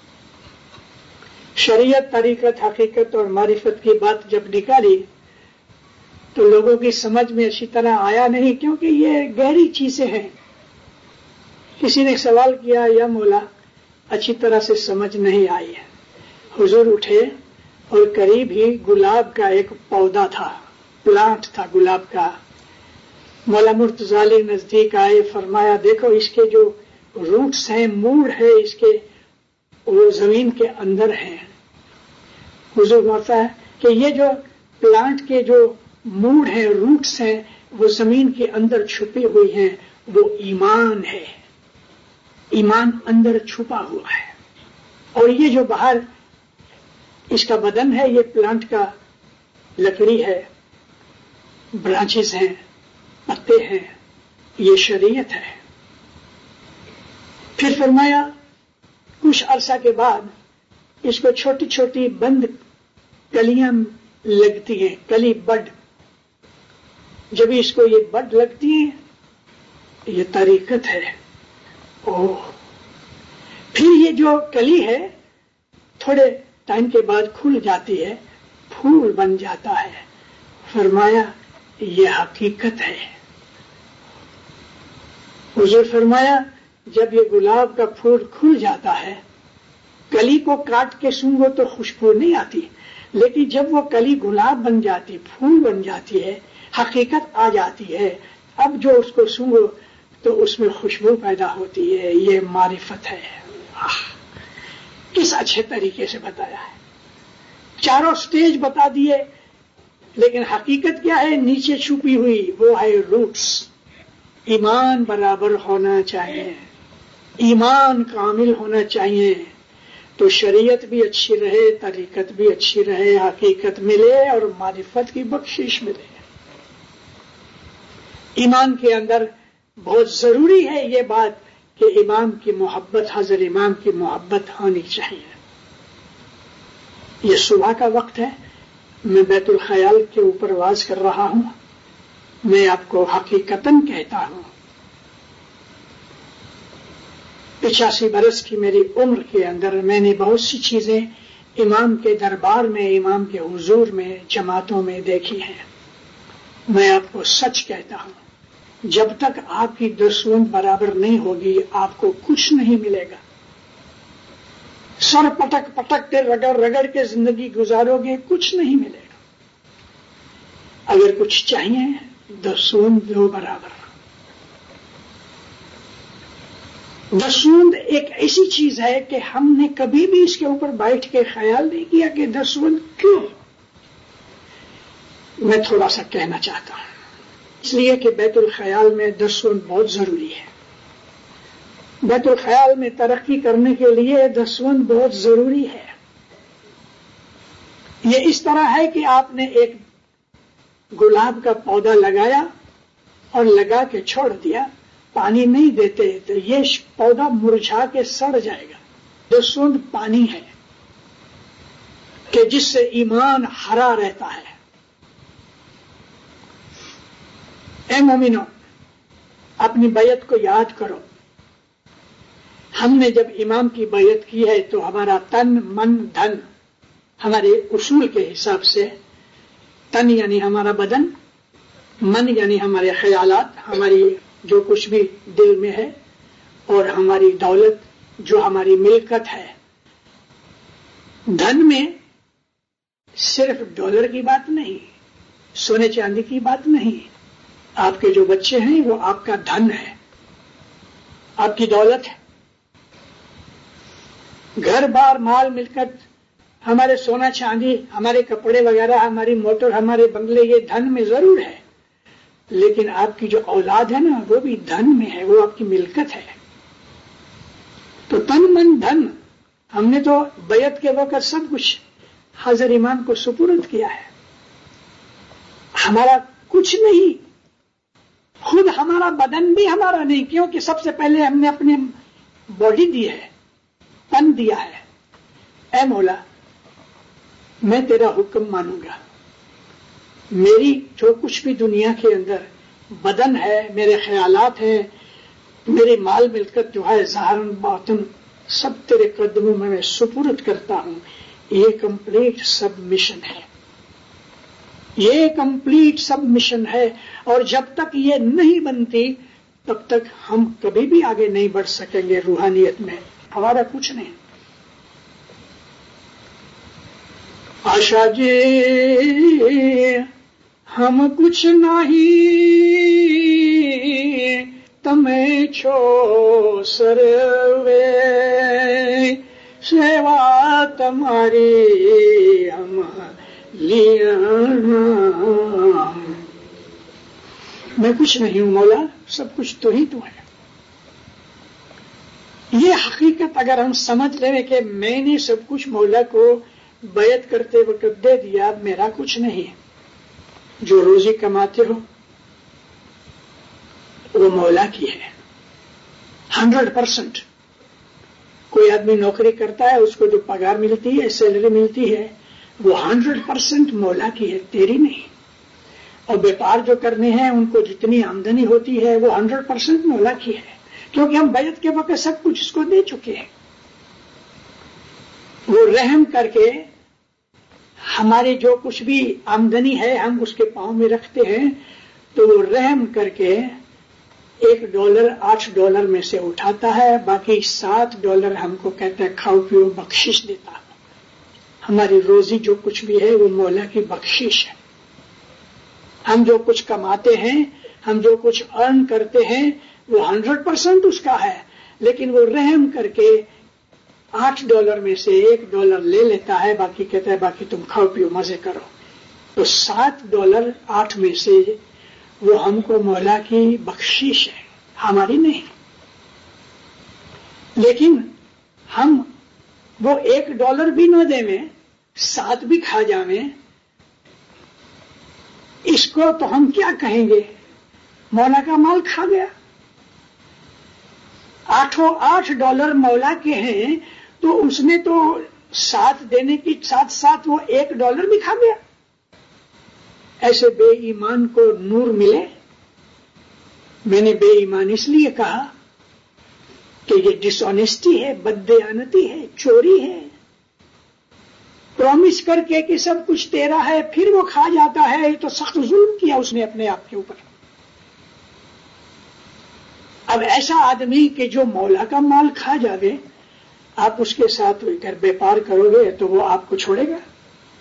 شریعت، طریقت، حقیقت اور معرفت کی بات جب نکالی تو لوگوں کی سمجھ میں اچھی طرح آیا نہیں، کیونکہ یہ گہری چیزیں ہیں. کسی نے سوال کیا، یا مولا اچھی طرح سے سمجھ نہیں آئی ہے. حضور اٹھے اور قریب ہی گلاب کا ایک پودا تھا، پلانٹ تھا گلاب کا. مولا مرتضیٰ علی نزدیک آئے، فرمایا دیکھو اس کے جو روٹس ہیں، موڑ ہے اس کے، وہ زمین کے اندر ہیں. حضور فرماتا ہے کہ یہ جو پلانٹ کے جو موڑ ہیں، روٹس ہیں، وہ زمین کے اندر چھپی ہوئی ہیں، وہ ایمان ہے. ایمان اندر چھپا ہوا ہے. اور یہ جو باہر اس کا بدن ہے، یہ پلانٹ کا لکڑی ہے، برانچز ہیں، پتے ہیں، یہ شریعت ہے. پھر فرمایا کچھ عرصہ کے بعد اس کو چھوٹی چھوٹی بند کلیاں لگتی ہیں، کلی بڈ. جب اس کو یہ بڈ لگتی ہیں یہ طریقت ہے. پھر یہ جو کلی ہے تھوڑے ٹائم کے بعد کھل جاتی ہے، پھول بن جاتا ہے. فرمایا یہ حقیقت ہے. حضور فرمایا جب یہ گلاب کا پھول کھل جاتا ہے، کلی کو کاٹ کے سونگھو تو خوشبو نہیں آتی، لیکن جب وہ کلی گلاب بن جاتی، پھول بن جاتی ہے، حقیقت آ جاتی ہے، اب جو اس کو سونگھو تو اس میں خوشبو پیدا ہوتی ہے. یہ معرفت ہے. کس اچھے طریقے سے بتایا ہے. 4 سٹیج بتا دیے، لیکن حقیقت کیا ہے؟ نیچے چھپی ہوئی، وہ ہے روٹس. ایمان برابر ہونا چاہیے، ایمان کامل ہونا چاہیے، تو شریعت بھی اچھی رہے، طریقت بھی اچھی رہے، حقیقت ملے اور معرفت کی بخشش ملے. ایمان کے اندر بہت ضروری ہے یہ بات کہ امام کی محبت، حضرت امام کی محبت ہونی چاہیے. یہ صبح کا وقت ہے، میں بیت الخیال کے اوپر واز کر رہا ہوں. میں آپ کو حقیقتاً کہتا ہوں 85 برس کی میری عمر کے اندر میں نے بہت سی چیزیں امام کے دربار میں، امام کے حضور میں، جماعتوں میں دیکھی ہیں. میں آپ کو سچ کہتا ہوں، جب تک آپ کی دستور برابر نہیں ہوگی آپ کو کچھ نہیں ملے گا. سر پٹک پٹک کے رگڑ رگڑ کے زندگی گزارو گے، کچھ نہیں ملے گا. اگر کچھ چاہیے دستور دو برابر. दसवंध एक ऐसी चीज है कि हमने कभी भी इसके ऊपर बैठ के ख्याल नहीं किया कि दसवंध क्यों। मैं थोड़ा सा कहना चाहता हूं, इसलिए कि बैतुल ख्याल में दसवंध बहुत जरूरी है। बैतुल ख्याल में तरक्की करने के लिए दसवंध बहुत जरूरी है। ये इस तरह है कि आपने एक गुलाब का पौधा लगाया और लगा के छोड़ दिया, पानी नहीं देते तो ये पौधा मुरझा के सड़ जाएगा। दसवंध पानी है कि जिससे ईमान हरा रहता है। ए मोमिनो, अपनी बैयत को याद करो। हमने जब इमाम की बैयत की है तो हमारा तन मन धन, हमारे उसूल के हिसाब से तन यानी हमारा बदन, मन यानी हमारे ख्यालात, हमारी जो कुछ भी दिल में है, और हमारी दौलत जो हमारी मिल्कत है। धन में सिर्फ डॉलर की बात नहीं, सोने चांदी की बात नहीं। आपके जो बच्चे हैं वो आपका धन है, आपकी दौलत है। घर बार माल मिलकत, हमारे सोना चांदी, हमारे कपड़े वगैरह, हमारी मोटर, हमारे बंगले, ये धन में जरूर है, लेकिन आपकी जो औलाद है ना वो भी धन में है, वो आपकी मिल्कत है। तो तन मन धन, हमने तो बैयत के वक्त सब कुछ हाजिर इमाम को सुपुर्द किया है। हमारा कुछ नहीं, खुद हमारा बदन भी हमारा नहीं, क्योंकि सबसे पहले हमने अपनी बॉडी दी है, तन दिया है। ऐ मौला, मैं तेरा हुक्म मानूंगा। मेरी जो कुछ भी दुनिया के अंदर बदन है, मेरे ख्यालात हैं, मेरी माल मिलकत जो है, ज़ाहिरन बातिन, सब तेरे कदमों में मैं सुपुर्द करता हूं। ये कंप्लीट सबमिशन है, ये कंप्लीट सबमिशन है। और जब तक ये नहीं बनती तब तक हम कभी भी आगे नहीं बढ़ सकेंगे रूहानियत में। हमारा कुछ नहीं। आशा जी हम कुछ नहीं, तमें छो सरवे, सेवा तुम्हारी हम लिया। मैं कुछ नहीं हूं मौला, सब कुछ तो ही तू है। ये हकीकत अगर हम समझ लें कि मैंने सब कुछ मौला को बैयत करते वक्त दे दिया, मेरा कुछ नहीं है। जो रोजी कमाते हो वो मौला की है 100%। कोई आदमी नौकरी करता है, उसको जो पगार मिलती है, सैलरी मिलती है, वो 100% मौला की है, तेरी नहीं। और व्यापार जो करने हैं, उनको जितनी आमदनी होती है वो 100% मौला की है, क्योंकि हम बैयत के वक्त सब कुछ इसको दे चुके हैं। वो रहम करके हमारे जो कुछ भी आमदनी है हम उसके पांव में रखते हैं, तो वो रहम करके $1 $8 में से उठाता है, बाकी $7 हमको कहता है खाओ पियो, बख्शिश देता है। हमारी रोजी जो कुछ भी है वो मौला की बख्शिश है। हम जो कुछ कमाते हैं, हम जो कुछ अर्न करते हैं, वो 100% उसका है, लेकिन वो रहम करके $8 में से $1 ले लेता है, बाकी कहता है बाकी तुम खाओ पियो मजे करो। तो $7 8 में से वो हमको मौला की बख्शिश है, हमारी नहीं। लेकिन हम वो $1 भी न देवें, 7 भी खा जावें, इसको तो हम क्या कहेंगे? मौला का माल खा गया। $8 मौला के हैं, तो उसने तो 7 देने की साथ साथ वो $1 भी खा गया। ऐसे बेईमान को नूर मिले। मैंने बेईमान इसलिए कहा कि ये डिसऑनेस्टी है, बददयानती है, चोरी है। प्रॉमिस करके कि सब कुछ तेरा है, फिर वो खा जाता है, तो सख्त जुल्म किया उसने अपने आप के ऊपर। अब ऐसा आदमी कि जो मौला का माल खा जावे, आप उसके साथ अगर व्यापार करोगे तो वो आपको छोड़ेगा?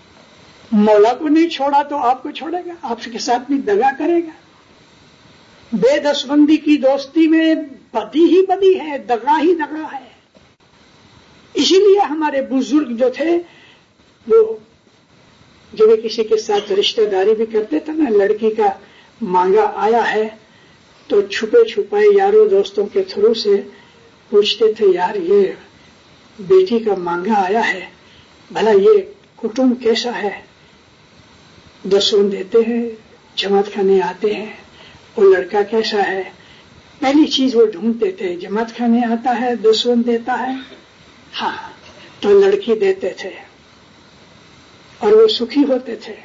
मौला को नहीं छोड़ा तो आपको छोड़ेगा? आपके साथ भी दगा करेगा? بے دستبندی کی دوستی میں بدی ہی بدی ہے، دغا ہی دغا ہے. اسی لیے ہمارے بزرگ جو تھے وہ جب کسی کے ساتھ رشتہ داری بھی کرتے تھے نا، لڑکی کا مانگا آیا ہے تو چھپے چھپائے یاروں دوستوں کے تھرو سے پوچھتے تھے، یار یہ بیٹی کا مانگا آیا ہے، بھلا یہ کٹمب کیسا ہے؟ دسوند دیتے ہیں، جماعت کھانے آتے ہیں، وہ لڑکا کیسا ہے؟ پہلی چیز وہ ڈھونڈتے تھے، جماعت کھانے آتا ہے، دسوند دیتا ہے، ہاں تو لڑکی دیتے تھے اور وہ سکھی ہوتے تھے.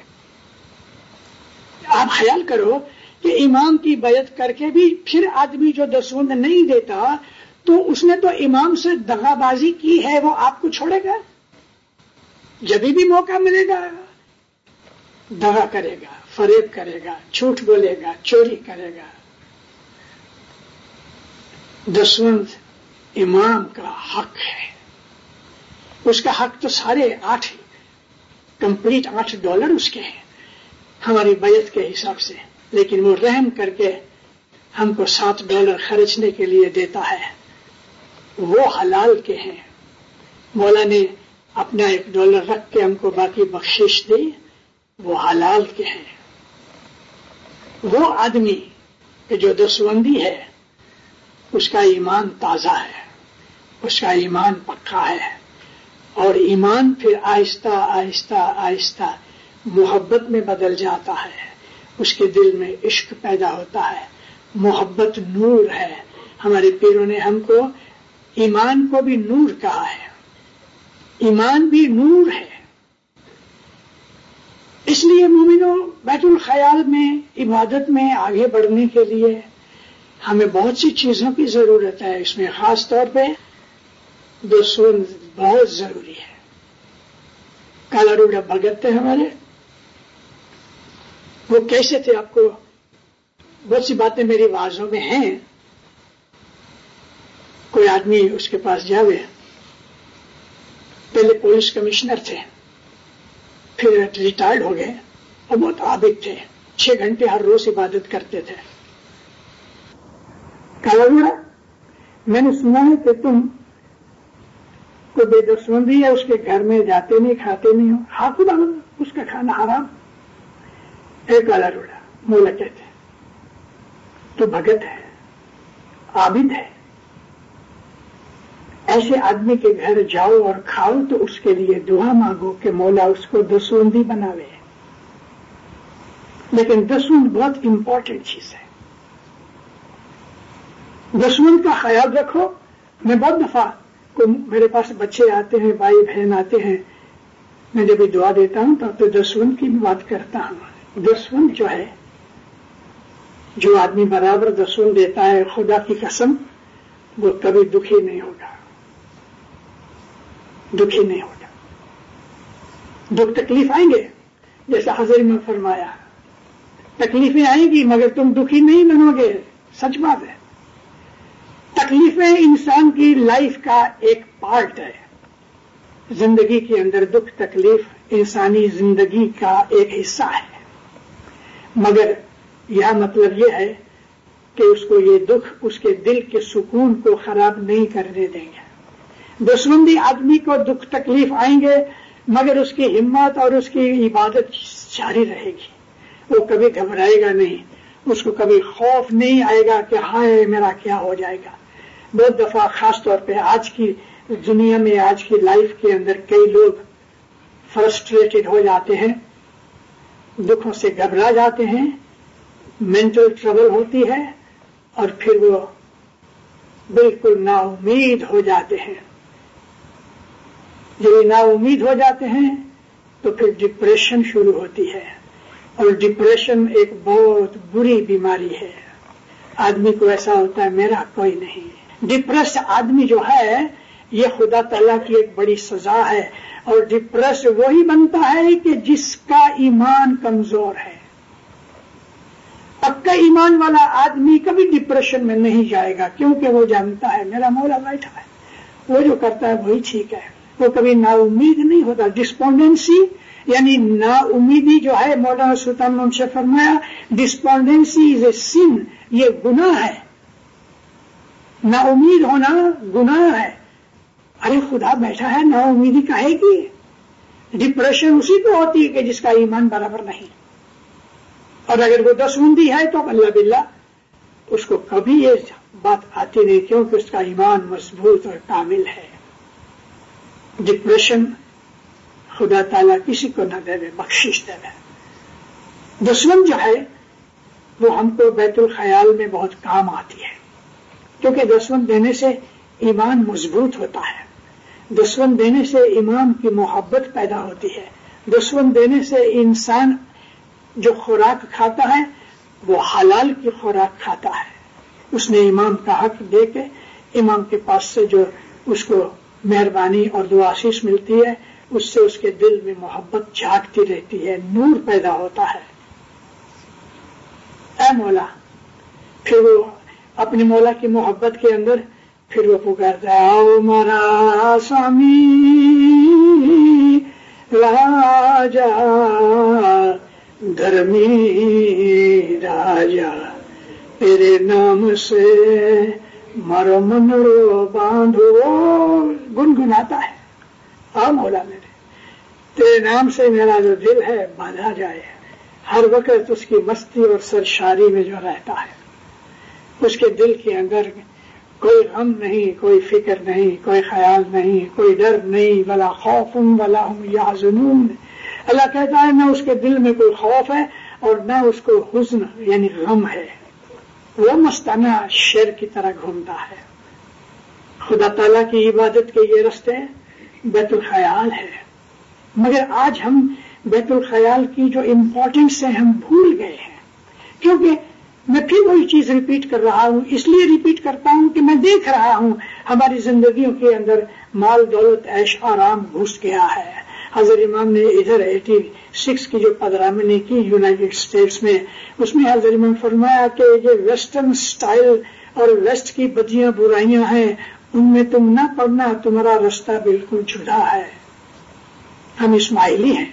آپ خیال کرو کہ امام کی بیعت کر کے بھی پھر آدمی جو دسوند نہیں دیتا تو اس نے تو امام سے دغا بازی کی ہے، وہ آپ کو چھوڑے گا؟ جب بھی موقع ملے گا دغا کرے گا، فریب کرے گا، جھوٹ بولے گا، چوری کرے گا. دسوند امام کا حق ہے، اس کا حق تو سارے کمپلیٹ $8 اس کے ہیں ہماری بیعت کے حساب سے، لیکن وہ رحم کر کے ہم کو $7 خرچنے کے لیے دیتا ہے. وہ حلال کے ہیں. مولا نے اپنا $1 رکھ کے ہم کو باقی بخشش دی، وہ حلال کے ہیں. وہ آدمی کہ جو دسوندی ہے اس کا ایمان تازہ ہے، اس کا ایمان پکا ہے، اور ایمان پھر آہستہ آہستہ آہستہ محبت میں بدل جاتا ہے. اس کے دل میں عشق پیدا ہوتا ہے. محبت نور ہے. ہمارے پیروں نے ہم کو ایمان کو بھی نور کہا ہے. ایمان بھی نور ہے. اس لیے مومنوں، بیت الخیال میں عبادت میں آگے بڑھنے کے لیے ہمیں بہت سی چیزوں کی ضرورت ہے. اس میں خاص طور پہ دسوند بہت ضروری ہے. کالاروڈا بھگت تھے ہمارے، وہ کیسے تھے آپ کو بہت سی باتیں میری واضحوں میں ہیں. کوئی آدمی اس کے پاس جاوے، پہلے پولیس کمشنر تھے، پھر ریٹائرڈ ہو گئے اور بہت عابد تھے، 6 گھنٹے ہر روز عبادت کرتے تھے. کالاروڈا، میں نے سنا ہے کہ تم کو بے دسوندی ہے، اس کے گھر میں جاتے نہیں، کھاتے نہیں ہو. ہاں خدا، اس کا کھانا حرام. اے کالاروڈا، مولا کہتے تو بھگت ہے، عابد ہے. ایسے آدمی کے گھر جاؤ اور کھاؤ تو اس کے لیے دعا مانگو کہ مولا اس کو دسوندی بناوے. لیکن دسوند بہت امپورٹنٹ چیز ہے. دسوند کا خیال رکھو. میں بہت دفعہ میرے پاس بچے آتے ہیں، بھائی بہن آتے ہیں، میں جب دعا دیتا ہوں تو دسوند کی بات کرتا ہوں. دسوند جو ہے، جو آدمی برابر دسوند دیتا ہے، خدا کی قسم وہ کبھی دکھی نہیں ہوگا. دکھی نہیں ہوگا. دکھ تکلیف آئیں گے، جیسا حضرت نے فرمایا، تکلیفیں آئیں گی مگر تم دکھی نہیں بنو گے. سچ بات ہے. تکلیفیں انسان کی لائف کا ایک پارٹ ہے. زندگی کے اندر دکھ تکلیف انسانی زندگی کا ایک حصہ ہے، مگر یہ مطلب یہ ہے کہ اس کو یہ دکھ اس کے دل کے سکون کو خراب نہیں کرنے دیں گے. دسوندی آدمی کو دکھ تکلیف آئیں گے مگر اس کی ہمت اور اس کی عبادت جاری رہے گی. وہ کبھی گھبرائے گا نہیں، اس کو کبھی خوف نہیں آئے گا کہ ہائے میرا کیا ہو جائے گا. بہت دفعہ خاص طور پہ آج کی دنیا میں، آج کی لائف کے اندر کئی لوگ فرسٹریٹڈ ہو جاتے ہیں، دکھوں سے گھبرا جاتے ہیں، مینٹل ٹربل ہوتی ہے اور پھر وہ بالکل نا امید ہو جاتے ہیں. جب یہ نا امید ہو جاتے ہیں تو پھر ڈپریشن شروع ہوتی ہے، اور ڈپریشن ایک بہت بری بیماری ہے. آدمی کو ایسا ہوتا ہے میرا کوئی نہیں. ڈپریس آدمی جو ہے یہ خدا تعالیٰ کی ایک بڑی سزا ہے، اور ڈپریس وہی بنتا ہے کہ جس کا ایمان کمزور ہے. پکا ایمان والا آدمی کبھی ڈپریشن میں نہیں جائے گا، کیونکہ وہ جانتا ہے میرا مولا بیٹھا ہے، وہ جو کرتا ہے وہی ٹھیک ہے. وہ کبھی نا امید نہیں ہوتا. ڈسپونڈنسی یعنی نا امیدی جو ہے، مولانا سلطان محمد سے فرمایا ڈسپونڈنسی از اے سن، یہ گناہ ہے. نا امید ہونا گناہ ہے. ارے خدا بیٹھا ہے، نا امیدی کاہے کی؟ ڈپریشن اسی کو ہوتی ہے کہ جس کا ایمان برابر نہیں. اور اگر وہ دسمندی ہے تو اللہ باللہ اس کو کبھی یہ بات آتی نہیں، کیونکہ اس کا ایمان مضبوط اور کامل ہے. ڈپریشن خدا تعالیٰ کسی کو نہ دے، بخشش دے. دسمن جو ہے وہ ہم کو بیت الخیال میں بہت کام آتی ہے، کیونکہ دسمن دینے سے ایمان مضبوط ہوتا ہے. دسمن دینے سے ایمان کی محبت پیدا ہوتی ہے. دسمن دینے سے انسان جو خوراک کھاتا ہے وہ حلال کی خوراک کھاتا ہے. اس نے امام کا حق دے کے امام کے پاس سے جو اس کو مہربانی اور دعاسیس ملتی ہے، اس سے اس کے دل میں محبت جاگتی رہتی ہے، نور پیدا ہوتا ہے. اے مولا، پھر وہ اپنے مولا کی محبت کے اندر پھر وہ پکارتا ہے، آؤ مارا سوامی راجا دھرمی راجا، تیرے نام سے مرو منرو باندھو. گنگناتا ہے، آ مولا میرے، تیرے نام سے میرا جو دل ہے باندھا جائے. ہر وقت اس کی مستی اور سرشاری میں جو رہتا ہے، اس کے دل کے اندر کوئی غم نہیں، کوئی فکر نہیں، کوئی خیال نہیں، کوئی ڈر نہیں. ولا خوف ولا هم يحزنون. اللہ کہتا ہے نہ اس کے دل میں کوئی خوف ہے اور نہ اس کو حزن یعنی غم ہے. وہ مستانہ شیر کی طرح گھومتا ہے. خدا تعالیٰ کی عبادت کے یہ رستے بیت الخیال ہے، مگر آج ہم بیت الخیال کی جو امپورٹنس ہے ہم بھول گئے ہیں. کیونکہ میں پھر وہی چیز ریپیٹ کر رہا ہوں، اس لیے ریپیٹ کرتا ہوں کہ میں دیکھ رہا ہوں ہماری زندگیوں کے اندر مال دولت عیش آرام گھس گیا ہے. حضرت امام نے ادھر 86 کی جو پدرامنی کی یونائٹڈ اسٹیٹس میں، اس میں حضرت امام فرمایا کہ یہ ویسٹرن سٹائل اور ویسٹ کی بدیاں برائیاں ہیں، ان میں تم نہ پڑنا، تمہارا رستہ بالکل جدا ہے. ہم اسماعیلی ہیں،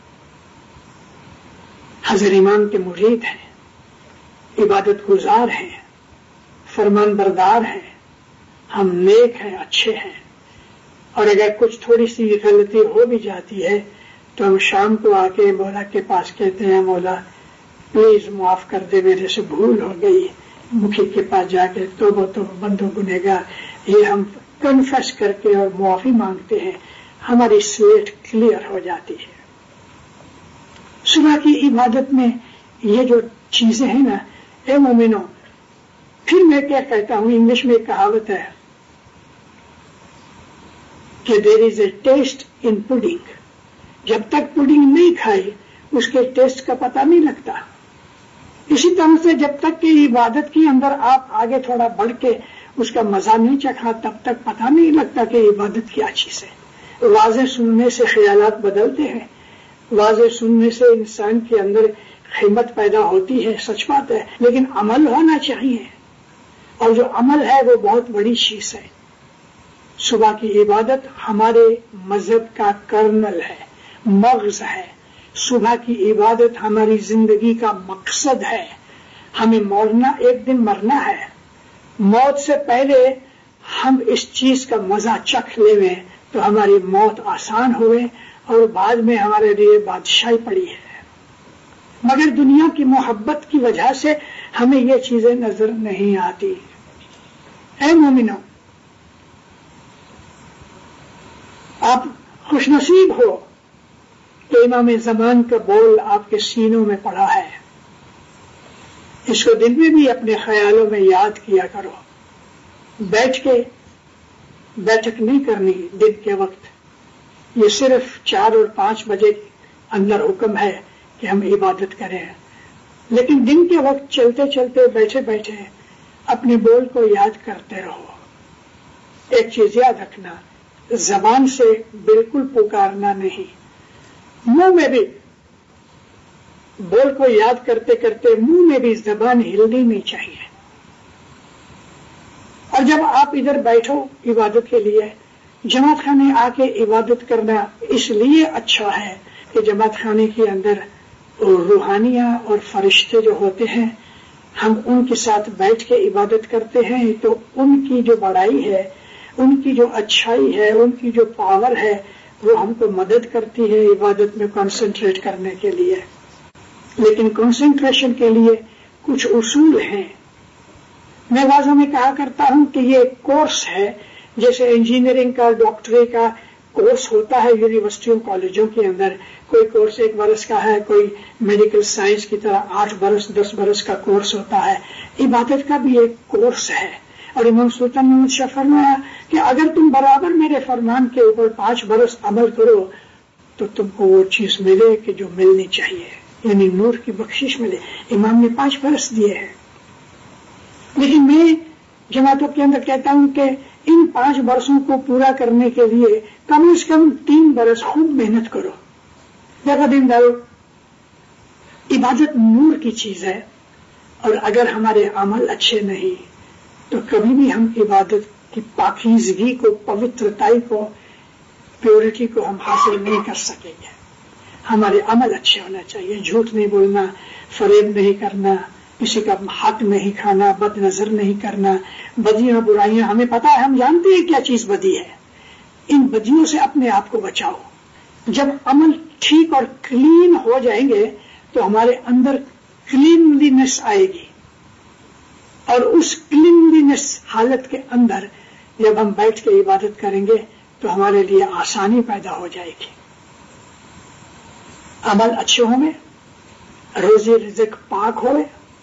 حضرت امام کے مرید ہیں، عبادت گزار ہیں، فرمان بردار ہیں، ہم نیک ہیں، اچھے ہیں. اور اگر کچھ تھوڑی سی غلطی ہو بھی جاتی ہے تو ہم شام کو آ کے مولا کے پاس کہتے ہیں، مولا پلیز معاف کر دے، میرے سے بھول ہو گئی. مکھی کے پاس جا کے توبہ بندو گنہگار، یہ ہم کنفیس کر کے اور معافی مانگتے ہیں، ہماری سلیٹ کلیئر ہو جاتی ہے. صبح کی عبادت میں یہ جو چیزیں ہیں نا، اے مومنو، پھر میں کیا کہتا ہوں، انگلش میں ایک کہاوت ہے کہ دیر از اے ٹیسٹ ان پڈنگ. جب تک پڈنگ نہیں کھائی اس کے ٹیسٹ کا پتہ نہیں لگتا. اسی طرح سے جب تک کہ عبادت کے اندر آپ آگے تھوڑا بڑھ کے اس کا مزہ نہیں چکھا تب تک پتہ نہیں لگتا کہ عبادت کیا چیز ہے. واضح سننے سے خیالات بدلتے ہیں، واضح سننے سے انسان کے اندر ہمت پیدا ہوتی ہے، سچ بات ہے، لیکن عمل ہونا چاہیے، اور جو عمل ہے وہ بہت بڑی چیز ہے. صبح کی عبادت ہمارے مذہب کا کرنل ہے، مغز ہے. صبح کی عبادت ہماری زندگی کا مقصد ہے. ہمیں مرنا، ایک دن مرنا ہے. موت سے پہلے ہم اس چیز کا مزہ چکھ لیں تو ہماری موت آسان ہوئے اور بعد میں ہمارے لیے بادشاہی پڑی ہے. مگر دنیا کی محبت کی وجہ سے ہمیں یہ چیزیں نظر نہیں آتی. اے مومنو، آپ خوش نصیب ہو کہ امام زمان کا بول آپ کے سینوں میں پڑا ہے. اس کو دن میں بھی اپنے خیالوں میں یاد کیا کرو. بیٹھ کے بیٹھک نہیں کرنی دن کے وقت. یہ صرف 4 اور 5 بجے اندر حکم ہے کہ ہم عبادت کریں، لیکن دن کے وقت چلتے چلتے بیٹھے بیٹھے اپنے بول کو یاد کرتے رہو. ایک چیز یاد رکھنا، زبان سے بالکل پکارنا نہیں، منہ میں بھی بول کو یاد کرتے کرتے منہ میں بھی زبان ہلنی نہیں چاہیے. اور جب آپ ادھر بیٹھو عبادت کے لیے जमात खाने आके इबादत करना इसलिए अच्छा है कि जमात खाने के अंदर रूहानियां और फरिश्ते जो होते हैं, हम उनके साथ बैठ के इबादत करते हैं तो उनकी जो बड़ाई है, उनकी जो अच्छाई है, उनकी जो पावर है, वो हमको मदद करती है इबादत में कंसंट्रेट करने के लिए। लेकिन कंसंट्रेशन के लिए कुछ उसूल हैं। मैं वाज़ों में कहा करता हूं कि ये कोर्स है, जैसे इंजीनियरिंग का, डॉक्टरी का कोर्स होता है यूनिवर्सिटियों कॉलेजों के अंदर। कोई कोर्स 1 बरस का है, कोई मेडिकल साइंस की तरह 8 बरस 10 बरस का कोर्स होता है। इबादत का भी एक कोर्स है। और इमाम सुल्तान मोहम्मद शाह फरमाया कि अगर तुम बराबर मेरे फरमान के ऊपर 5 बरस अमल करो तो तुमको वो चीज मिले कि जो मिलनी चाहिए, यानी नूर की बख्शिश मिले। इमाम ने 5 बरस दिए हैं, लेकिन मैं जमातों के अंदर कहता हूं कि इन 5 बरसों को पूरा करने के लिए कम से कम 3 बरस खूब मेहनत करो, ज्यादा दिन डालो। इबादत नूर की चीज है, और अगर हमारे अमल अच्छे नहीं तो कभी भी हम इबादत की पाकीज़गी को, पवित्रताई को, प्योरिटी को हम हासिल नहीं कर सकेंगे। हमारे अमल अच्छे होना चाहिए, झूठ नहीं बोलना, फरेब नहीं करना, किसी का हक नहीं खाना, बदनजर नहीं करना, बदियां बुराइयां हमें पता है, हम जानते हैं क्या चीज बदी है। इन बदियों से अपने आप को बचाओ। जब अमल ठीक और क्लीन हो जाएंगे तो हमारे अंदर क्लीनलीनेस आएगी, और उस क्लीनलीनेस हालत के अंदर जब हम बैठ के इबादत करेंगे तो हमारे लिए आसानी पैदा हो जाएगी। अमल अच्छे होंगे, रोजी रिज़्क पाक होवे,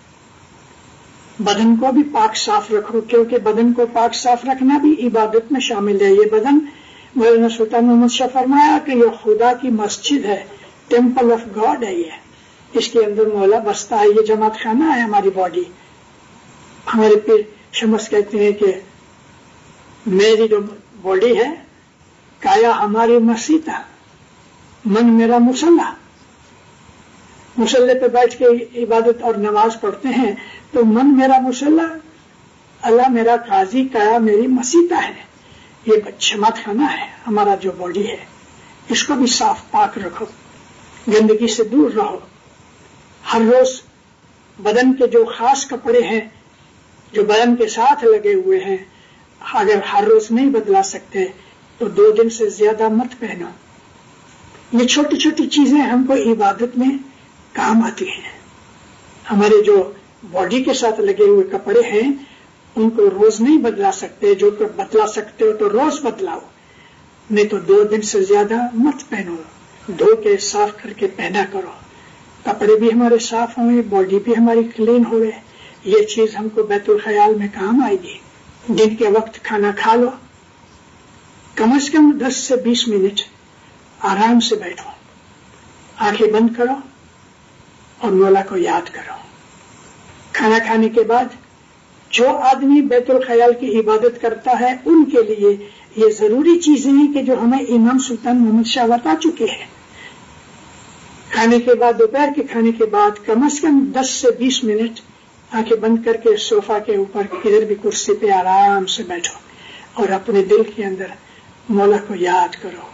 बदन को भी पाक साफ रखो, क्योंकि बदन को पाक साफ रखना भी इबादत में शामिल है। ये बदन, मौलाना सुल्तान मोहम्मद शाह फरमाया कि ये खुदा की मस्जिद है, टेम्पल ऑफ गॉड है। ये इसके अंदर मौला बसता है, ये जमात खाना है हमारी बॉडी। हमारे पीर शमस कहते हैं कि मेरी जो बॉडी है, काया हमारी मसीता, मन मेरा मुसल्ला। मुसल्ले पे बैठ के इबादत और नमाज पढ़ते हैं तो मन मेरा मुसल्ला, अल्लाह मेरा काजी, काया मेरी मसीता है। ये जमात खाना है हमारा जो बॉडी है, इसको भी साफ पाक रखो, गंदगी से दूर रहो। हर रोज बदन के जो खास कपड़े हैं जो बदन के साथ लगे हुए हैं, अगर हर रोज नहीं बदला सकते तो 2 दिन से ज्यादा मत पहनो। ये छोटी छोटी चीजें हमको इबादत में काम आती हैं। हमारे जो बॉडी के साथ लगे हुए कपड़े हैं उनको रोज नहीं बदला सकते, जो बदला सकते हो तो रोज बदलाओ, नहीं तो 2 दिन से ज्यादा मत पहनो। धो के साफ करके पहना करो, कपड़े भी हमारे साफ होंगे, बॉडी भी हमारी क्लीन होवे। ये चीज हमको बैतुल ख्याल में काम आएगी। दिन के वक्त खाना खा लो, कम से कम 10 से 20 मिनट आराम से बैठो, आंखें बंद करो और मौला को याद करो। खाना खाने के बाद जो आदमी बैतुल ख्याल की इबादत करता है उनके लिए ये जरूरी चीजें हैं कि जो हमें इमाम सुल्तान मोहम्मद शाह बता चुके हैं। खाने के बाद, दोपहर के खाने के बाद कम से कम 10 से 20 मिनट आंखें बंद करके सोफा के ऊपर किधर भी कुर्सी पे आराम से बैठो और अपने दिल के अंदर मौला को याद करो।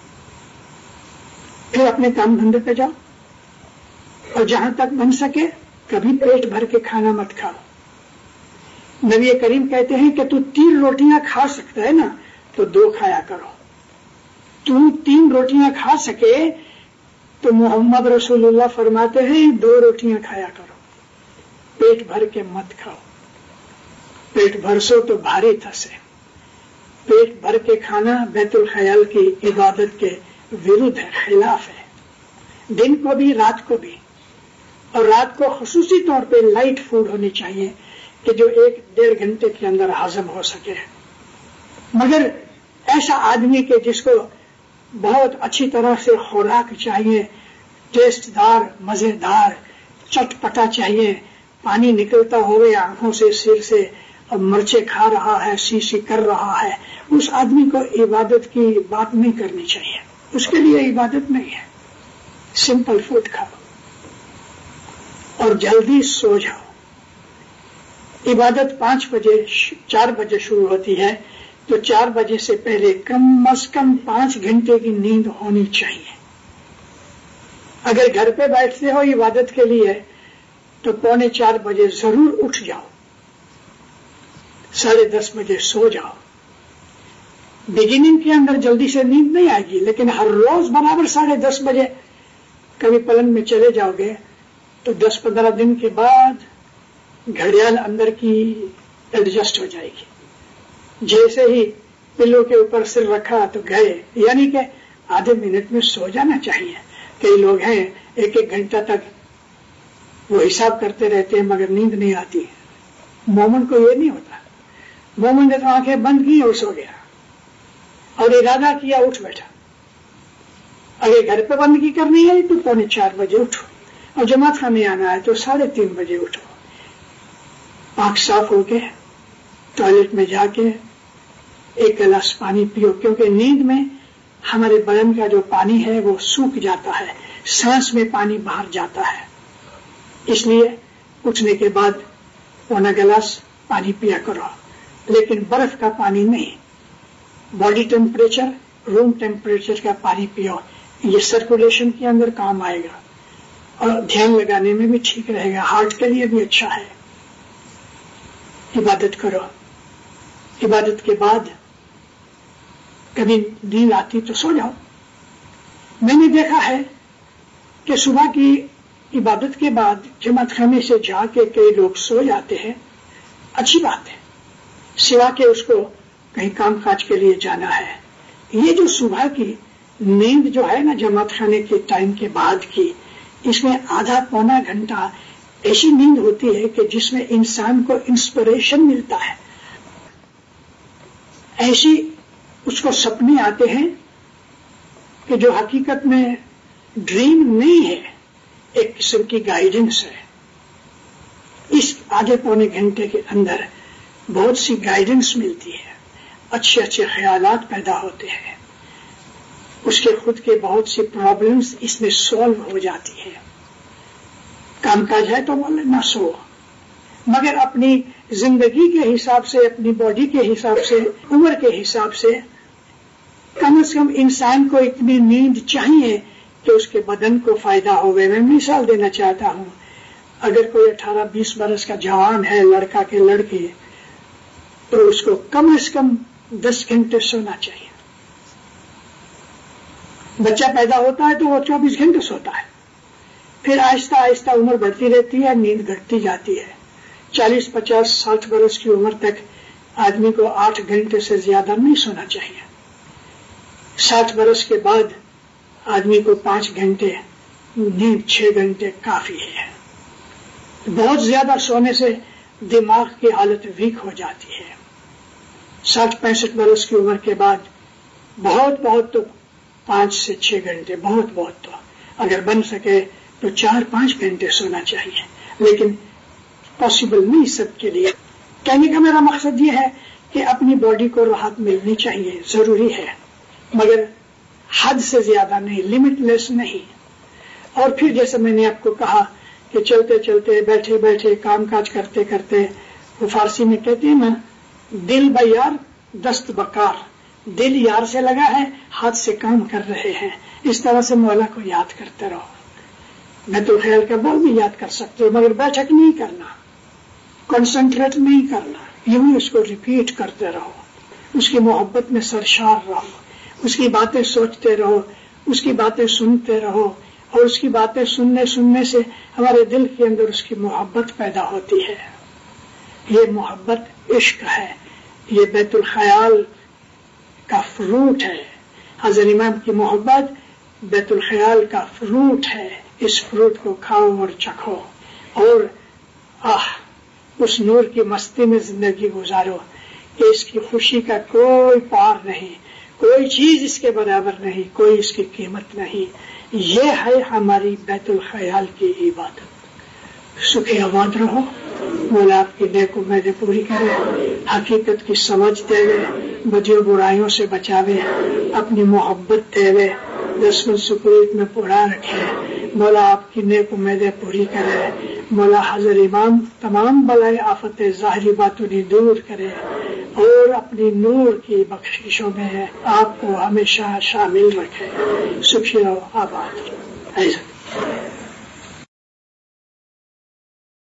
फिर अपने काम धंधे पे जाओ, और जहां तक बन सके कभी पेट भर के खाना मत खाओ। नबी करीम कहते हैं कि तू 3 रोटियां खा सकता है ना, तो 2 खाया करो। तू 3 रोटियां खा सके तो मोहम्मद रसूलुल्लाह फरमाते हैं 2 रोटियां खाया करो, पेट भर के मत खाओ। पेट भर सो तो भारी थसे। पेट भर के खाना बैतुल ख्याल की इबादत के विरुद्ध है, खिलाफ है। दिन को भी रात को भी, और रात को खुसूसी तौर पे लाइट फूड होनी चाहिए कि जो 1-1.5 घंटे के अंदर हजम हो सके। मगर ऐसा आदमी के जिसको बहुत अच्छी तरह से खुराक चाहिए, टेस्टदार, मजेदार, चटपटा चाहिए, पानी निकलता होवे आंखों से, सिर से, और मिर्चे खा रहा है, सी कर रहा है, उस आदमी को इबादत की बात नहीं करनी चाहिए। उसके लिए इबादत नहीं है। सिंपल फूड खाओ और जल्दी सो जाओ। इबादत 5 बजे 4 बजे शुरू होती है, तो 4 बजे से पहले कम से कम 5 घंटे की नींद होनी चाहिए। अगर घर पे बैठते हो इबादत के लिए तो 3:45 बजे जरूर उठ जाओ, 10:30 बजे सो जाओ। बिगिनिंग के अंदर जल्दी से नींद नहीं आएगी, लेकिन हर रोज बराबर 10:30 बजे कभी पलंग में चले जाओगे तो 10-15 दिन के बाद घड़ियाल अंदर की एडजस्ट हो जाएगी। जैसे ही पिल्लों के ऊपर सिर रखा तो गए, यानी कि आधे मिनट में सो जाना चाहिए। कई लोग हैं 1-1 घंटा तक वो हिसाब करते रहते हैं मगर नींद नहीं आती। मोमन को ये नहीं होता, मोमन ने तो आंखें बंद की और सो गया और इरादा किया उठ बैठा। अगर घर पे बंदगी करनी है तो 3:45 बजे उठो, और जमात खाने आना है तो 3:30 बजे उठो। आंख साफ होके टॉयलेट में जाके 1 गिलास पानी पियो, क्योंकि नींद में हमारे बदन का जो पानी है वो सूख जाता है, सांस में पानी बाहर जाता है। इसलिए उठने के बाद 1 गिलास पानी पिया करो, लेकिन बर्फ का पानी नहीं। बॉडी टेम्परेचर, रूम टेम्परेचर का पानी पियो, ये सर्कुलेशन के अंदर काम आएगा और ध्यान लगाने में भी ठीक रहेगा, हार्ट के लिए भी अच्छा है। इबादत करो, इबादत के बाद कभी नींद आती तो सो जाओ। मैंने देखा है कि सुबह की इबादत के बाद जमात खाने से जाके कई लोग सो जाते हैं। अच्छी बात है, सिवा के उसको कहीं काम काज के लिए जाना है। ये जो सुबह की नींद जो है ना, जमात खाने के टाइम के बाद की, इसमें आधा-पौना घंटा ऐसी नींद होती है कि जिसमें इंसान को इंस्पिरेशन मिलता है। ऐसी उसको सपने आते हैं कि जो हकीकत में ड्रीम नहीं है, एक किस्म की गाइडेंस है। इस आधे-पौने घंटे के अंदर बहुत सी गाइडेंस मिलती है, अच्छे अच्छे ख्यालात पैदा होते हैं, उसके खुद के बहुत सी प्रॉब्लम्स इसमें सॉल्व हो जाती है। कामकाज है तो बोले ना सो, मगर अपनी जिंदगी के हिसाब से, अपनी बॉडी के हिसाब से, उम्र के हिसाब से कम से कम इंसान को इतनी नींद चाहिए कि उसके बदन को फायदा होवे। मैं मिसाल देना चाहता हूँ, अगर कोई 18-20 बरस का जवान है, लड़का के लड़की, तो उसको कम से कम 10 घंटे सोना चाहिए। बच्चा पैदा होता है तो वो 24 घंटे सोता है, फिर आहिस्ता आहिस्ता उम्र बढ़ती रहती है, नींद घटती जाती है। 40, 50, 60 बरस की उम्र तक आदमी को 8 घंटे से ज्यादा नहीं सोना चाहिए। 60 बरस के बाद आदमी को 5 घंटे नींद, 6 घंटे काफी है। बहुत ज्यादा सोने से दिमाग की हालत वीक हो जाती है। 60-65 बरस की उम्र के बाद बहुत बहुत तो 5 से 6 घंटे, बहुत बहुत तो अगर बन सके तो 4-5 घंटे सोना चाहिए, लेकिन पॉसिबल नहीं सबके लिए। कहने का मेरा मकसद ये है कि अपनी बॉडी को राहत मिलनी चाहिए, जरूरी है, मगर हद से ज्यादा नहीं, लिमिटलेस नहीं। और फिर जैसे मैंने आपको कहा कि चलते चलते, बैठे बैठे, काम काज करते करते, वो फारसी में कहते हैं ना, दिल बयार दस्त बकार, दिल यार से लगा है, हाथ से काम कर रहे हैं। इस तरह से मौला को याद करते रहो। बैतुल ख्याल का बोल भी याद कर सकते हो, मगर बैठक नहीं करना, कंसंट्रेट नहीं करना, यूं ही उसको रिपीट करते रहो, उसकी मोहब्बत में सरशार रहो, उसकी बातें सोचते रहो, उसकी बातें सुनते रहो, और उसकी बातें सुनने सुनने से हमारे दिल के अंदर उसकी मोहब्बत पैदा होती है। ये मोहब्बत इश्क है, ये बैतुल ख्याल का फ्रूट है। हज़रत इमाम की मोहब्बत बैतुल ख्याल का फ्रूट है। इस फ्रूट को खाओ और चखो और उस नूर की मस्ती में जिंदगी गुजारो कि इसकी खुशी का कोई पार नहीं, कोई चीज इसके बराबर नहीं, कोई इसकी कीमत नहीं। ये है हमारी बैतुल ख्याल की इबादत। सुखी आबाद रहो, मौला आपकी नेक उम्मीदें पूरी करे, हकीकत की समझ देवे, बदियों बुराइयों से बचावे, अपनी मोहब्बत देवे, दसमन सुकूत में पुरा रखे। मौला आपकी नेक उम्मीदें पूरी करे। मौला हज़रत इमाम तमाम बलाए आफत ज़ाहिरी बातों दूर करे اور اپنی نور کی بخششوں میں آپ کو ہمیشہ شامل رکھے. سکھی رہو، آباد. ایسا